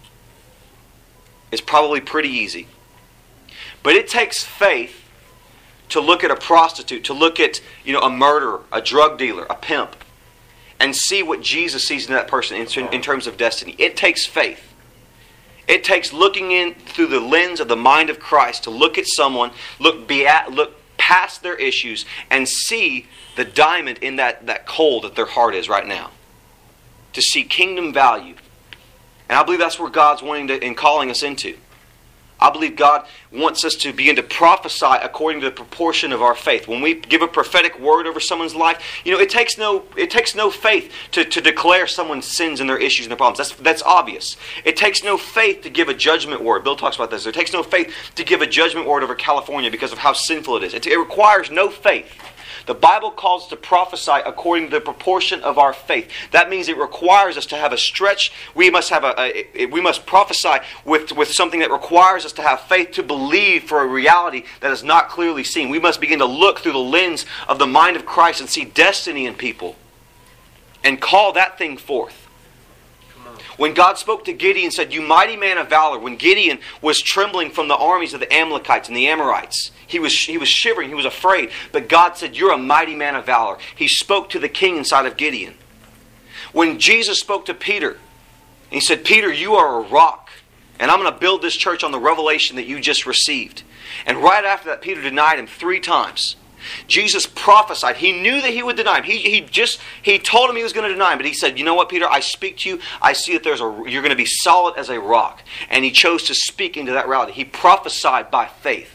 It's probably pretty easy. But it takes faith to look at a prostitute, to look at, you know, a murderer, a drug dealer, a pimp, and see what Jesus sees in that person in, in terms of destiny. It takes faith. It takes looking in through the lens of the mind of Christ to look at someone, look be at, look past their issues, and see the diamond in that, that coal that their heart is right now. To see kingdom value. And I believe that's where God's wanting to and calling us into. I believe God wants us to begin to prophesy according to the proportion of our faith. When we give a prophetic word over someone's life, you know, it takes no it takes no faith to, to declare someone's sins and their issues and their problems. That's that's obvious. It takes no faith to give a judgment word. Bill talks about this. It takes no faith to give a judgment word over California because of how sinful it is. It, it requires no faith. The Bible calls us to prophesy according to the proportion of our faith. That means it requires us to have a stretch. We must have a, a we must prophesy with, with something that requires us to have faith to believe for a reality that is not clearly seen. We must begin to look through the lens of the mind of Christ and see destiny in people and call that thing forth. When God spoke to Gideon and said, "You mighty man of valor," when Gideon was trembling from the armies of the Amalekites and the Amorites, he was he was shivering, he was afraid. But God said, "You're a mighty man of valor." He spoke to the king inside of Gideon. When Jesus spoke to Peter, he said, "Peter, you are a rock." And I'm going to build this church on the revelation that you just received. And right after that, Peter denied him three times. Jesus prophesied. He knew that he would deny him. He, he just he told him he was going to deny him, but he said, "You know what, Peter? I speak to you. I see that there's a you're going to be solid as a rock." And he chose to speak into that reality. He prophesied by faith.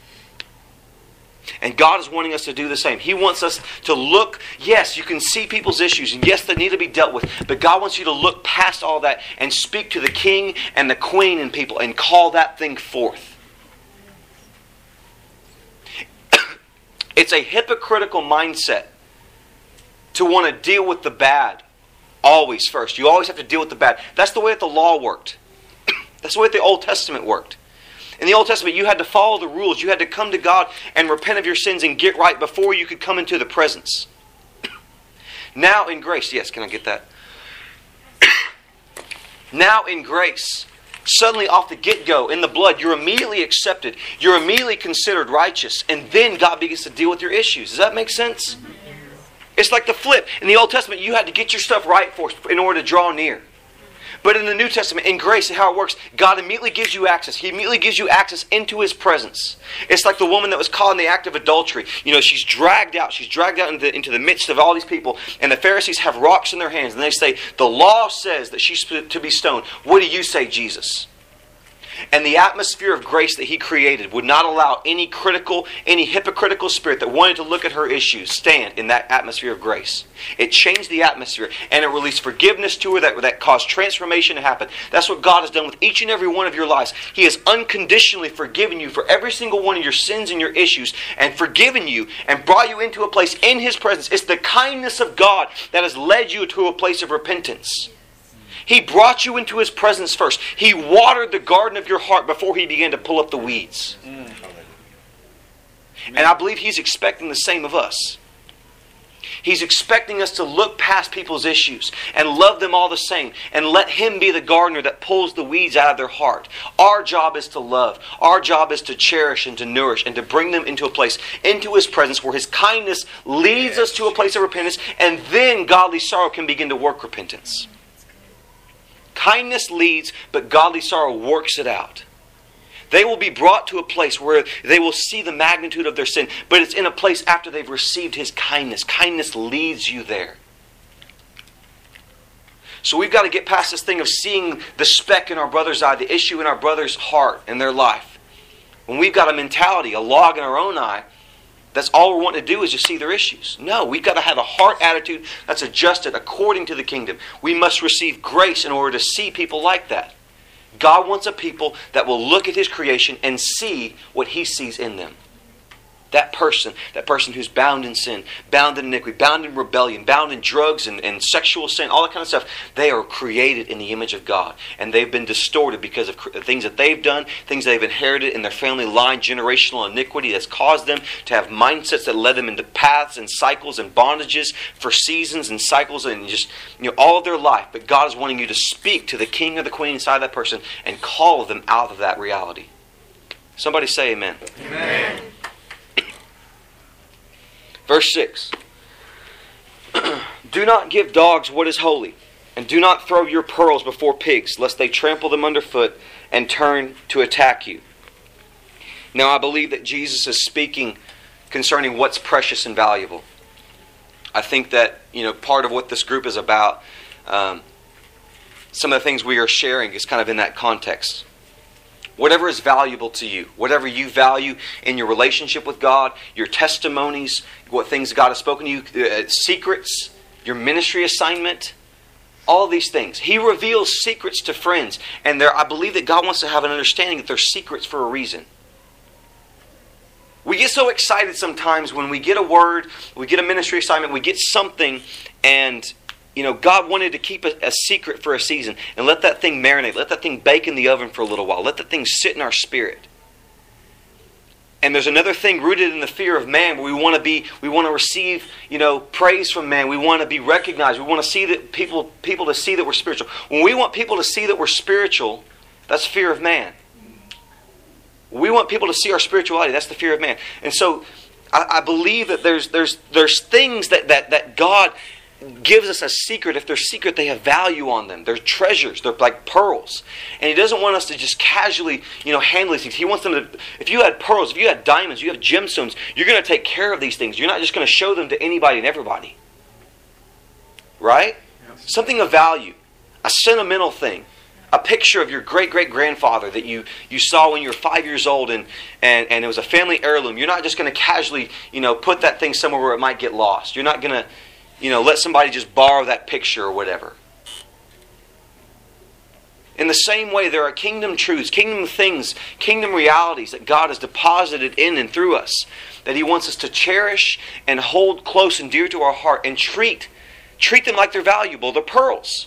And God is wanting us to do the same. He wants us to look. Yes, you can see people's issues, and yes, they need to be dealt with. But God wants you to look past all that and speak to the king and the queen and people and call that thing forth. It's a hypocritical mindset to want to deal with the bad always first. You always have to deal with the bad. That's the way that the law worked. That's the way that the Old Testament worked. In the Old Testament, you had to follow the rules. You had to come to God and repent of your sins and get right before you could come into the presence. Now in grace, yes, can I get that? Now in grace, suddenly off the get-go, in the blood, you're immediately accepted. You're immediately considered righteous. And then God begins to deal with your issues. Does that make sense? It's like the flip. In the Old Testament, you had to get your stuff right for in order to draw near. But in the New Testament, in grace, how it works, God immediately gives you access. He immediately gives you access into His presence. It's like the woman that was caught in the act of adultery. You know, she's dragged out. She's dragged out into, into the midst of all these people. And the Pharisees have rocks in their hands. And they say, the law says that she's to be stoned. What do you say, Jesus? And the atmosphere of grace that He created would not allow any critical, any hypocritical spirit that wanted to look at her issues stand in that atmosphere of grace. It changed the atmosphere and it released forgiveness to her that, that caused transformation to happen. That's what God has done with each and every one of your lives. He has unconditionally forgiven you for every single one of your sins and your issues and forgiven you and brought you into a place in His presence. It's the kindness of God that has led you to a place of repentance. He brought you into His presence first. He watered the garden of your heart before He began to pull up the weeds. Mm. And I believe He's expecting the same of us. He's expecting us to look past people's issues and love them all the same and let Him be the gardener that pulls the weeds out of their heart. Our job is to love. Our job is to cherish and to nourish and to bring them into a place, into His presence where His kindness leads us to a place of repentance, and then godly sorrow can begin to work repentance. Kindness leads, but godly sorrow works it out. They will be brought to a place where they will see the magnitude of their sin, but it's in a place after they've received His kindness. Kindness leads you there. So we've got to get past this thing of seeing the speck in our brother's eye, the issue in our brother's heart and their life. When we've got a mentality, a log in our own eye, that's all we're wanting to do is just see their issues. No, we've got to have a heart attitude that's adjusted according to the kingdom. We must receive grace in order to see people like that. God wants a people that will look at His creation and see what He sees in them. That person, that person who's bound in sin, bound in iniquity, bound in rebellion, bound in drugs and, and sexual sin, all that kind of stuff, they are created in the image of God. And they've been distorted because of things that they've done, things they've inherited in their family line, generational iniquity that's caused them to have mindsets that led them into paths and cycles and bondages for seasons and cycles and just, you know, all of their life. But God is wanting you to speak to the king or the queen inside that person and call them out of that reality. Somebody say amen. Amen. Verse six. Do not give dogs what is holy, and do not throw your pearls before pigs, lest they trample them underfoot and turn to attack you. Now I believe that Jesus is speaking concerning what's precious and valuable. I think that, you know, part of what this group is about, um, some of the things we are sharing is kind of in that context. Whatever is valuable to you, whatever you value in your relationship with God, your testimonies, what things God has spoken to you, uh, secrets, your ministry assignment, all of these things. He reveals secrets to friends. And there, I believe that God wants to have an understanding that they're secrets for a reason. We get so excited sometimes when we get a word, we get a ministry assignment, we get something, and you know, God wanted to keep a, a secret for a season and let that thing marinate. Let that thing bake in the oven for a little while. Let that thing sit in our spirit. And there's another thing rooted in the fear of man where we want to be, we want to receive, you know, praise from man. We want to be recognized. We want to see that people, people to see that we're spiritual. When we want people to see that we're spiritual, that's fear of man. We want people to see our spirituality. That's the fear of man. And so I, I believe that there's there's there's things that, that, that God gives us a secret. If they're secret, they have value on them. They're treasures. They're like pearls. And He doesn't want us to just casually, you know, handle these things. He wants them to, if you had pearls, if you had diamonds, you have gemstones, you're going to take care of these things. You're not just going to show them to anybody and everybody. Right? Yes. Something of value. A sentimental thing. A picture of your great-great-grandfather that you, you saw when you were five years old and, and, and it was a family heirloom. You're not just going to casually, you know, put that thing somewhere where it might get lost. You're not going to, you know, let somebody just borrow that picture or whatever. In the same way, there are kingdom truths, kingdom things, kingdom realities that God has deposited in and through us that He wants us to cherish and hold close and dear to our heart and treat, treat them like they're valuable. They're pearls.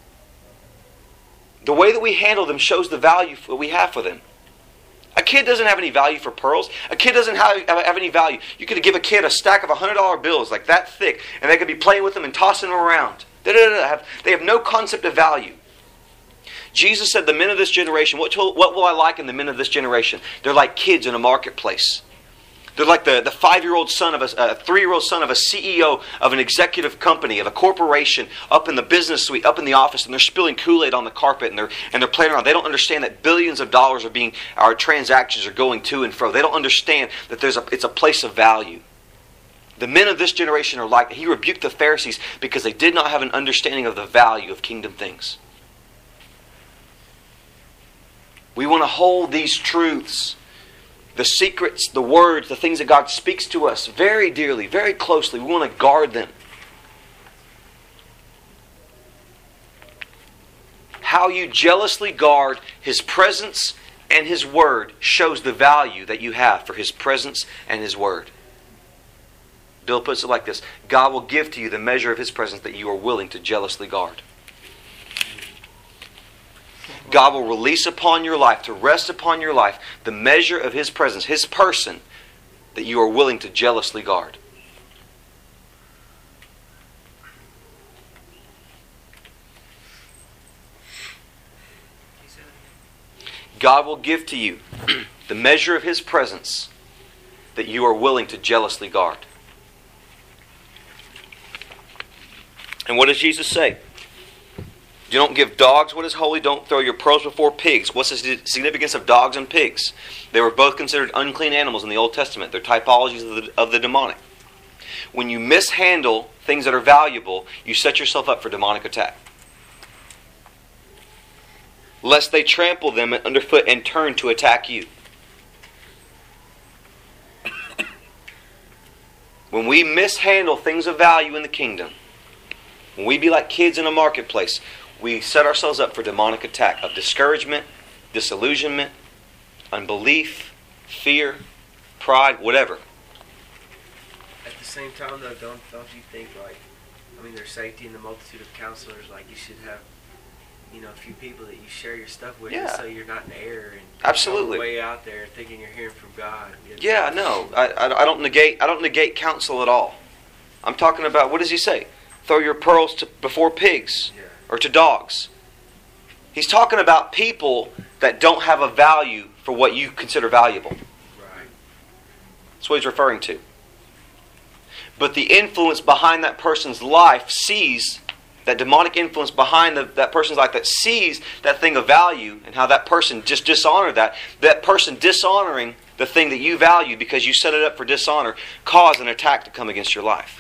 The way that we handle them shows the value that we have for them. A kid doesn't have any value for pearls. A kid doesn't have, have any value. You could give a kid a stack of one hundred dollar bills like that thick, and they could be playing with them and tossing them around. They have no concept of value. Jesus said, the men of this generation, what, what will I liken the men of this generation? They're like kids in a marketplace. They're like the, the five-year-old son of a, a three-year-old son of a C E O of an executive company, of a corporation, up in the business suite, up in the office, and they're spilling Kool-Aid on the carpet, and they're and they're playing around. They don't understand that billions of dollars are being, our transactions are going to and fro. They don't understand that there's a it's a place of value. The men of this generation are like, He rebuked the Pharisees because they did not have an understanding of the value of kingdom things. We want to hold these truths, the secrets, the words, the things that God speaks to us very dearly, very closely. We want to guard them. How you jealously guard His presence and His Word shows the value that you have for His presence and His Word. Bill puts it like this: God will give to you the measure of His presence that you are willing to jealously guard. God will release upon your life, to rest upon your life, the measure of His presence, His person, that you are willing to jealously guard. God will give to you the measure of His presence that you are willing to jealously guard. And what does Jesus say? You don't give dogs what is holy. Don't throw your pearls before pigs. What's the significance of dogs and pigs? They were both considered unclean animals in the Old Testament. They're typologies of the, of the demonic. When you mishandle things that are valuable, you set yourself up for demonic attack. Lest they trample them underfoot and turn to attack you. When we mishandle things of value in the kingdom, when we be like kids in a marketplace, we set ourselves up for demonic attack of discouragement, disillusionment, unbelief, fear, pride, whatever. At the same time, though, don't don't you think, like, I mean, there's safety in the multitude of counselors. Like, you should have, you know, a few people that you share your stuff with, yeah. so you're not in error and absolutely way out there thinking you're hearing from God. Yeah, no, I, I I don't negate I don't negate counsel at all. I'm talking about, what does He say? Throw your pearls to, before pigs, yeah. or to dogs. He's talking about people that don't have a value for what you consider valuable. Right. That's what He's referring to. But the influence behind that person's life sees, that demonic influence behind the, that person's life that sees that thing of value and how that person just dishonored that. That person dishonoring the thing that you value because you set it up for dishonor caused an attack to come against your life.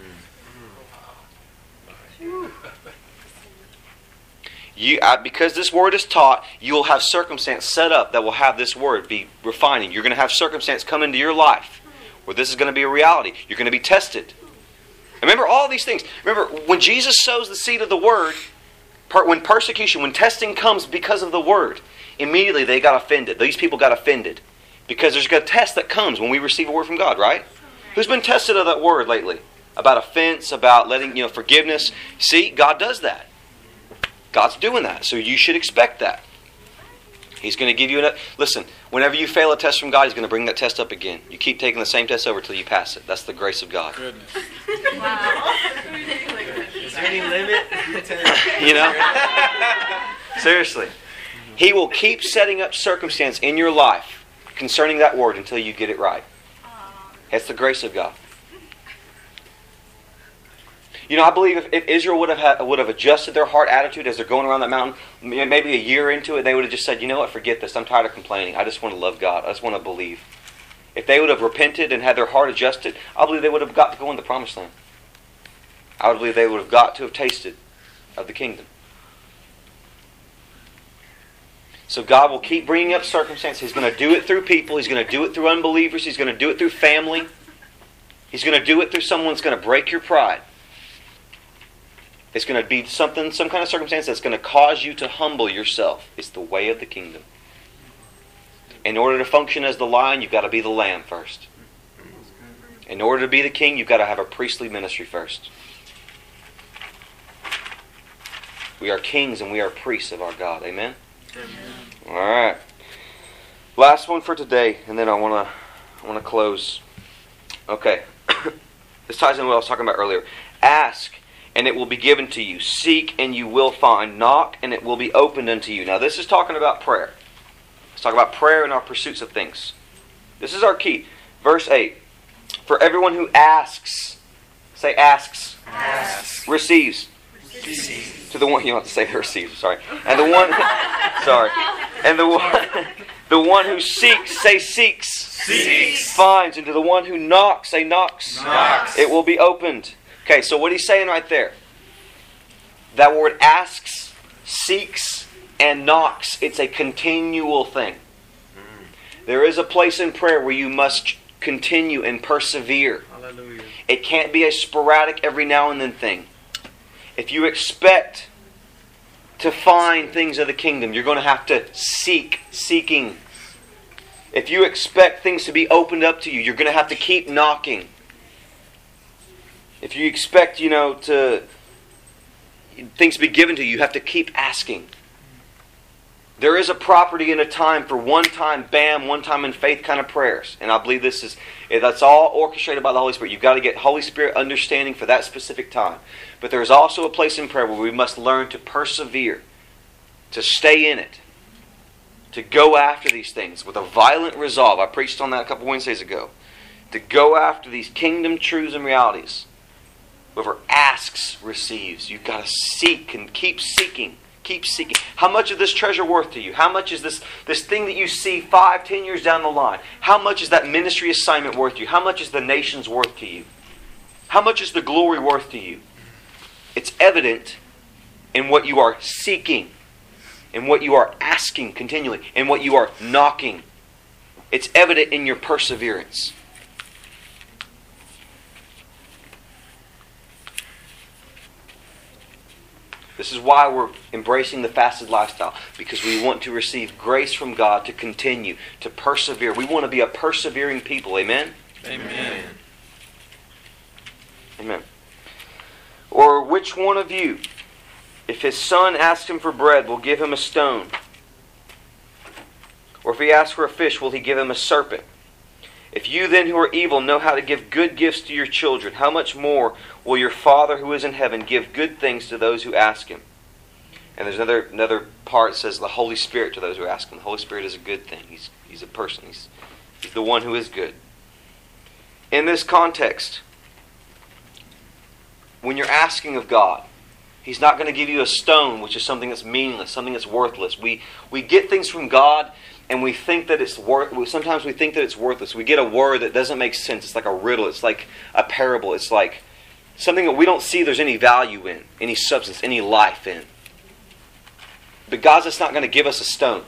You, uh, because this word is taught, you will have circumstance set up that will have this word be refining. You're going to have circumstance come into your life where this is going to be a reality. You're going to be tested. Remember all these things. Remember, when Jesus sows the seed of the word, per, when persecution, when testing comes because of the word, immediately they got offended. These people got offended. Because there's a test that comes when we receive a word from God, right? Who's been tested of that word lately? About offense, about letting, you know, forgiveness. See, God does that. God's doing that. So you should expect that. He's going to give you a... Listen, whenever you fail a test from God, He's going to bring that test up again. You keep taking the same test over until you pass it. That's the grace of God. Goodness. Wow. Is there any limit? You know? Seriously. He will keep setting up circumstance in your life concerning that word until you get it right. That's the grace of God. You know, I believe if, if Israel would have had, would have adjusted their heart attitude as they're going around that mountain, maybe a year into it, they would have just said, you know what, forget this. I'm tired of complaining. I just want to love God. I just want to believe. If they would have repented and had their heart adjusted, I believe they would have got to go in the promised land. I would believe they would have got to have tasted of the kingdom. So God will keep bringing up circumstances. He's going to do it through people. He's going to do it through unbelievers. He's going to do it through family. He's going to do it through someone that's going to break your pride. It's going to be something, some kind of circumstance that's going to cause you to humble yourself. It's the way of the kingdom. In order to function as the lion, you've got to be the lamb first. In order to be the king, you've got to have a priestly ministry first. We are kings and we are priests of our God. Amen? Amen. All right. Last one for today, and then I want to I want to close. Okay. This ties in what I was talking about earlier. Ask, and it will be given to you. Seek, and you will find. Knock, and it will be opened unto you. Now, this is talking about prayer. Let's talk about prayer and our pursuits of things. This is our key. Verse eight. For everyone who asks, say asks, Ask. receives. Receive. To the one, you don't have to say receives, sorry. And the one, sorry. And the one, the one who seeks, say seeks. Seeks. Finds. And to the one who knocks, say knocks. Knocks. It will be opened. Okay, so what he's saying right there, that word asks, seeks, and knocks, it's a continual thing. There is a place in prayer where you must continue and persevere. Hallelujah. It can't be a sporadic every now and then thing. If you expect to find things of the kingdom, you're going to have to seek, seeking. If you expect things to be opened up to you, you're going to have to keep knocking. If you expect, you know, to things to be given to you, you have to keep asking. There is a property and a time for one time, bam, one time in faith kind of prayers. And I believe this is, that's all orchestrated by the Holy Spirit. You've got to get Holy Spirit understanding for that specific time. But there is also a place in prayer where we must learn to persevere, to stay in it, to go after these things with a violent resolve. I preached on that a couple Wednesdays ago. To go after these kingdom truths and realities. Whoever asks receives. You've got to seek and keep seeking. Keep seeking. How much is this treasure worth to you? How much is this, this thing that you see five, ten years down the line? How much is that ministry assignment worth to you? How much is the nation's worth to you? How much is the glory worth to you? It's evident in what you are seeking, in what you are asking continually, in what you are knocking. It's evident in your perseverance. This is why we're embracing the fasted lifestyle, because we want to receive grace from God to continue, to persevere. We want to be a persevering people. Amen? Amen. Amen. Or which one of you, if his son asks him for bread, will give him a stone? Or if he asks for a fish, will he give him a serpent? If you then who are evil know how to give good gifts to your children, how much more will your Father who is in heaven give good things to those who ask Him? And there's another another part that says the Holy Spirit to those who ask Him. The Holy Spirit is a good thing. He's, he's a person. He's, he's the one who is good. In this context, when you're asking of God, He's not going to give you a stone, which is something that's meaningless, something that's worthless. We we get things from God, and we think that it's worth. Sometimes we think that it's worthless. We get a word that doesn't make sense. It's like a riddle. It's like a parable. It's like something that we don't see there's any value in, any substance, any life in. But God's just not going to give us a stone.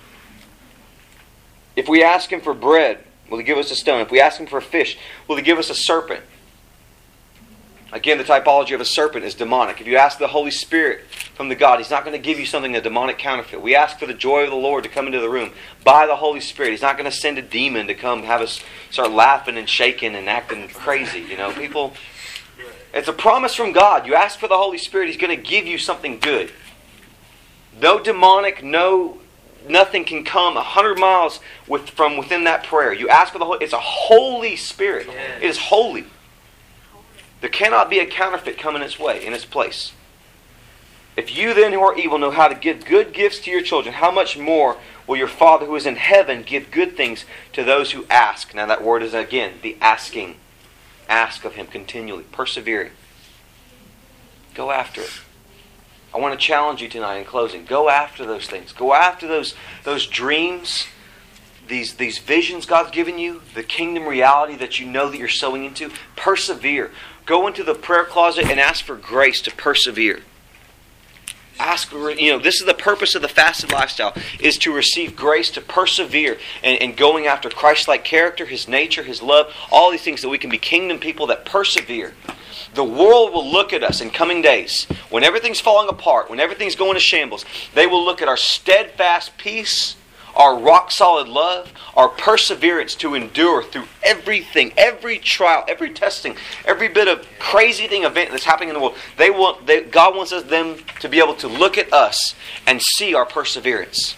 If we ask Him for bread, will He give us a stone? If we ask Him for a fish, will He give us a serpent? Again, the typology of a serpent is demonic. If you ask the Holy Spirit from the God, He's not going to give you something, a demonic counterfeit. We ask for the joy of the Lord to come into the room by the Holy Spirit. He's not going to send a demon to come have us start laughing and shaking and acting crazy. You know, people, it's a promise from God. You ask for the Holy Spirit, He's going to give you something good. No demonic, no, nothing can come a hundred miles with, from within that prayer. You ask for the Holy, it's a Holy Spirit. Yes. It is holy. There cannot be a counterfeit come in its way, in its place. If you then who are evil know how to give good gifts to your children, how much more will your Father who is in heaven give good things to those who ask? Now that word is again the asking. Ask of Him continually, persevering. Go after it. I want to challenge you tonight in closing. Go after those things. Go after those, those dreams, these, these visions God's given you, the kingdom reality that you know that you're sowing into. Persevere. Go into the prayer closet and ask for grace to persevere. Ask, you know, this is the purpose of the fasted lifestyle, is to receive grace to persevere and, and going after Christ-like character, His nature, His love, all these things that we can be kingdom people that persevere. The world will look at us in coming days, when everything's falling apart, when everything's going to shambles, they will look at our steadfast peace, our rock-solid love, our perseverance to endure through everything, every trial, every testing, every bit of crazy thing, event that's happening in the world. They want, they, God wants us, them to be able to look at us and see our perseverance.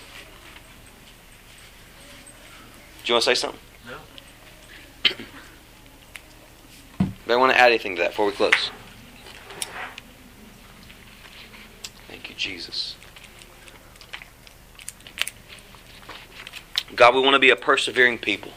Do you want to say something? No. Do I want to add anything to that before we close? Thank you, Jesus. God, we want to be a persevering people.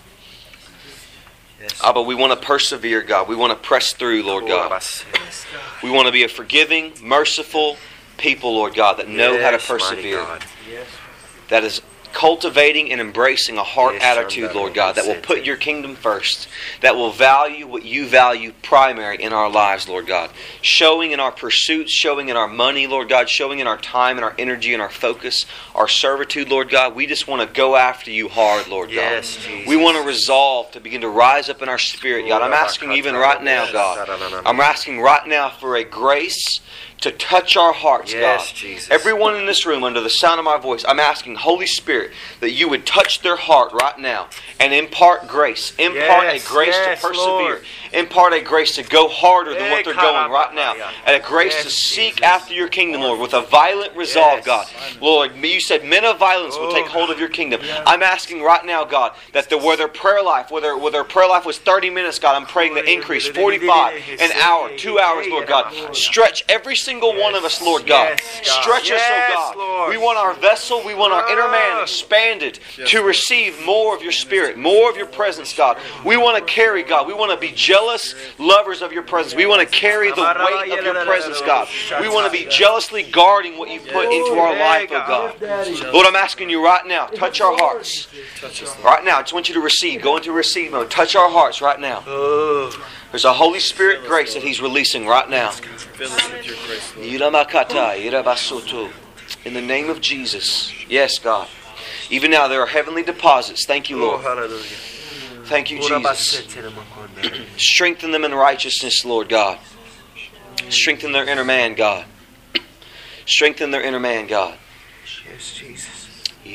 Yes. Abba, we want to persevere, God. We want to press through, Lord God. Yes, We want to be a forgiving, merciful people, Lord God, that know how to Yes, mighty persevere. God. Yes. That is cultivating and embracing a heart Yes, attitude, I'm Lord God, that will done. put your kingdom first, that will value what you value primary in our lives, Lord God. Showing in our pursuits, showing in our money, Lord God, showing in our time and our energy and our focus, our servitude, Lord God. We just want to go after you hard, Lord Yes, God. Jesus. We want to resolve to begin to rise up in our spirit, God. I'm asking even right now, God. I'm asking right now for a grace to touch our hearts, Yes, God. Jesus. Everyone in this room, under the sound of my voice, I'm asking, Holy Spirit, that you would touch their heart right now and impart grace. Impart Yes, a grace yes, to persevere. Lord. Impart a grace to go harder than what they're going right now. Yes, And a grace to seek Jesus. after your kingdom, Lord, with a violent resolve, Yes. God. Lord, you said men of violence will take Oh. hold of your kingdom. I'm asking right now, God, that the, where their prayer life, whether, whether their prayer life was thirty minutes, God, I'm praying the increase, forty-five, an hour, two hours, Lord God. Stretch every single one of us, Lord God. Yes, God. Stretch us, Yes, oh God. Lord. We want our vessel, we want our inner man expanded to receive more of your Spirit, more of your presence, God. We want to carry, God. We want to be jealous lovers of your presence. We want to carry the weight of your presence, God. We want to be jealously guarding what you put into our life, oh God. Lord, I'm asking you right now, touch our hearts. Touch us, Lord. Right now, I just want you to receive. Go into receive mode. Touch our hearts right now. Oh. There's a Holy Spirit grace that He's releasing right now. Fill us with your grace, Lord. Yiramakata, yirabasoto. In the name of Jesus. Yes, God. Even now, there are heavenly deposits. Thank you, Oh, Lord. hallelujah. Thank you, Jesus. Strengthen them in righteousness, Lord God. Strengthen their inner man, God. Strengthen their inner man, God. Yes, Jesus.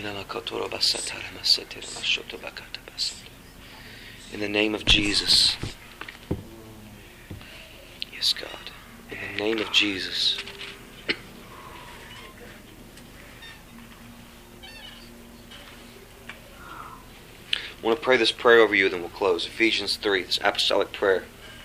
In the name of Jesus. Yes, God. In the name of Jesus. I want to pray this prayer over you, then we'll close. Ephesians three, this apostolic prayer.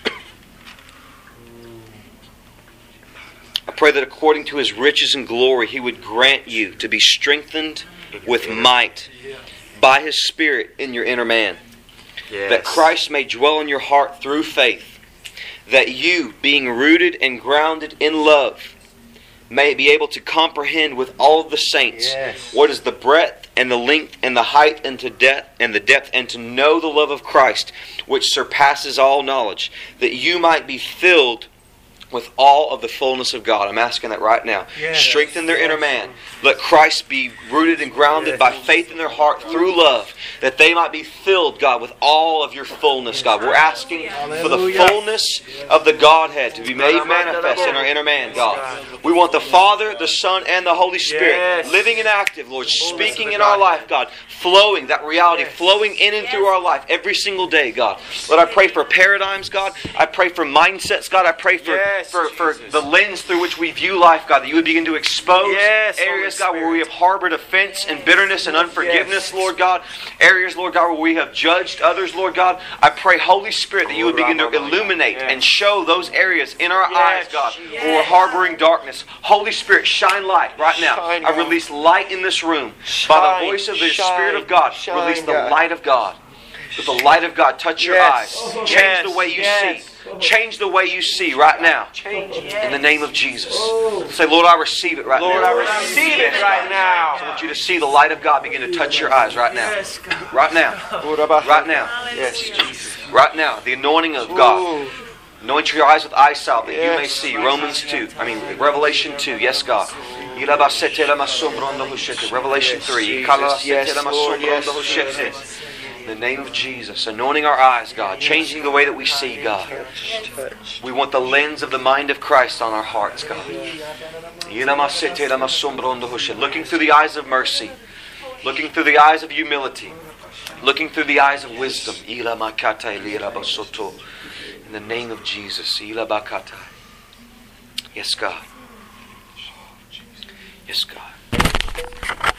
I pray that according to His riches and glory, He would grant you to be strengthened with might by His Spirit in your inner man. Yes. That Christ may dwell in your heart through faith. That you, being rooted and grounded in love, may be able to comprehend with all of the saints Yes. what is the breadth and the length and the height and to depth and the depth, and to know the love of Christ, which surpasses all knowledge, that you might be filled with all of the fullness of God. I'm asking that right now. Yes. Strengthen their inner man. Let Christ be rooted and grounded Yes. by faith in their heart through love, that they might be filled, God, with all of your fullness, God. We're asking for the Hallelujah. fullness of the Godhead to be made manifest in our inner man, God. We want the Father, the Son, and the Holy Spirit Yes. living and active, Lord, speaking of in the our Godhead. life, God, flowing, that reality, Yes. flowing in and through our life every single day, God. Lord, I pray for paradigms, God. I pray for mindsets, God. I pray for, Yes, for, for Jesus. the lens through which we view life, God, that you would begin to expose Yes, areas, Holy God, where we have harbored offense and bitterness and unforgiveness, Yes. Lord God. Areas, Lord God, where we have judged others, Lord God. I pray, Holy Spirit, that you would begin to illuminate Yes. and show those areas in our Yes, eyes, God, Jesus. where we're harboring darkness. Holy Spirit, shine light right now. Shine, I God. release light in this room. By the Shine, voice of the shine, Spirit of God, shine, release the God. light of God. With the light of God, touch your Yes. eyes. Change Yes, the way you yes. see. Change the way you see right now. In the name of Jesus. Say, Lord, I receive it right Lord, now. I receive it right now. I want you to see the light of God begin to touch your eyes right now. Right now. Right now. Yes, Jesus. Right now. The anointing of God. Anoint your eyes with eye salve that you may see. Romans two. I mean, Revelation two. Yes, God. Revelation three. Yes, Lord, yes, In the name of Jesus. Anointing our eyes, God. Changing the way that we see, God. We want the lens of the mind of Christ on our hearts, God. Looking through the eyes of mercy. Looking through the eyes of humility. Looking through the eyes of wisdom. In the name of Jesus. Yes, God. Yes, God.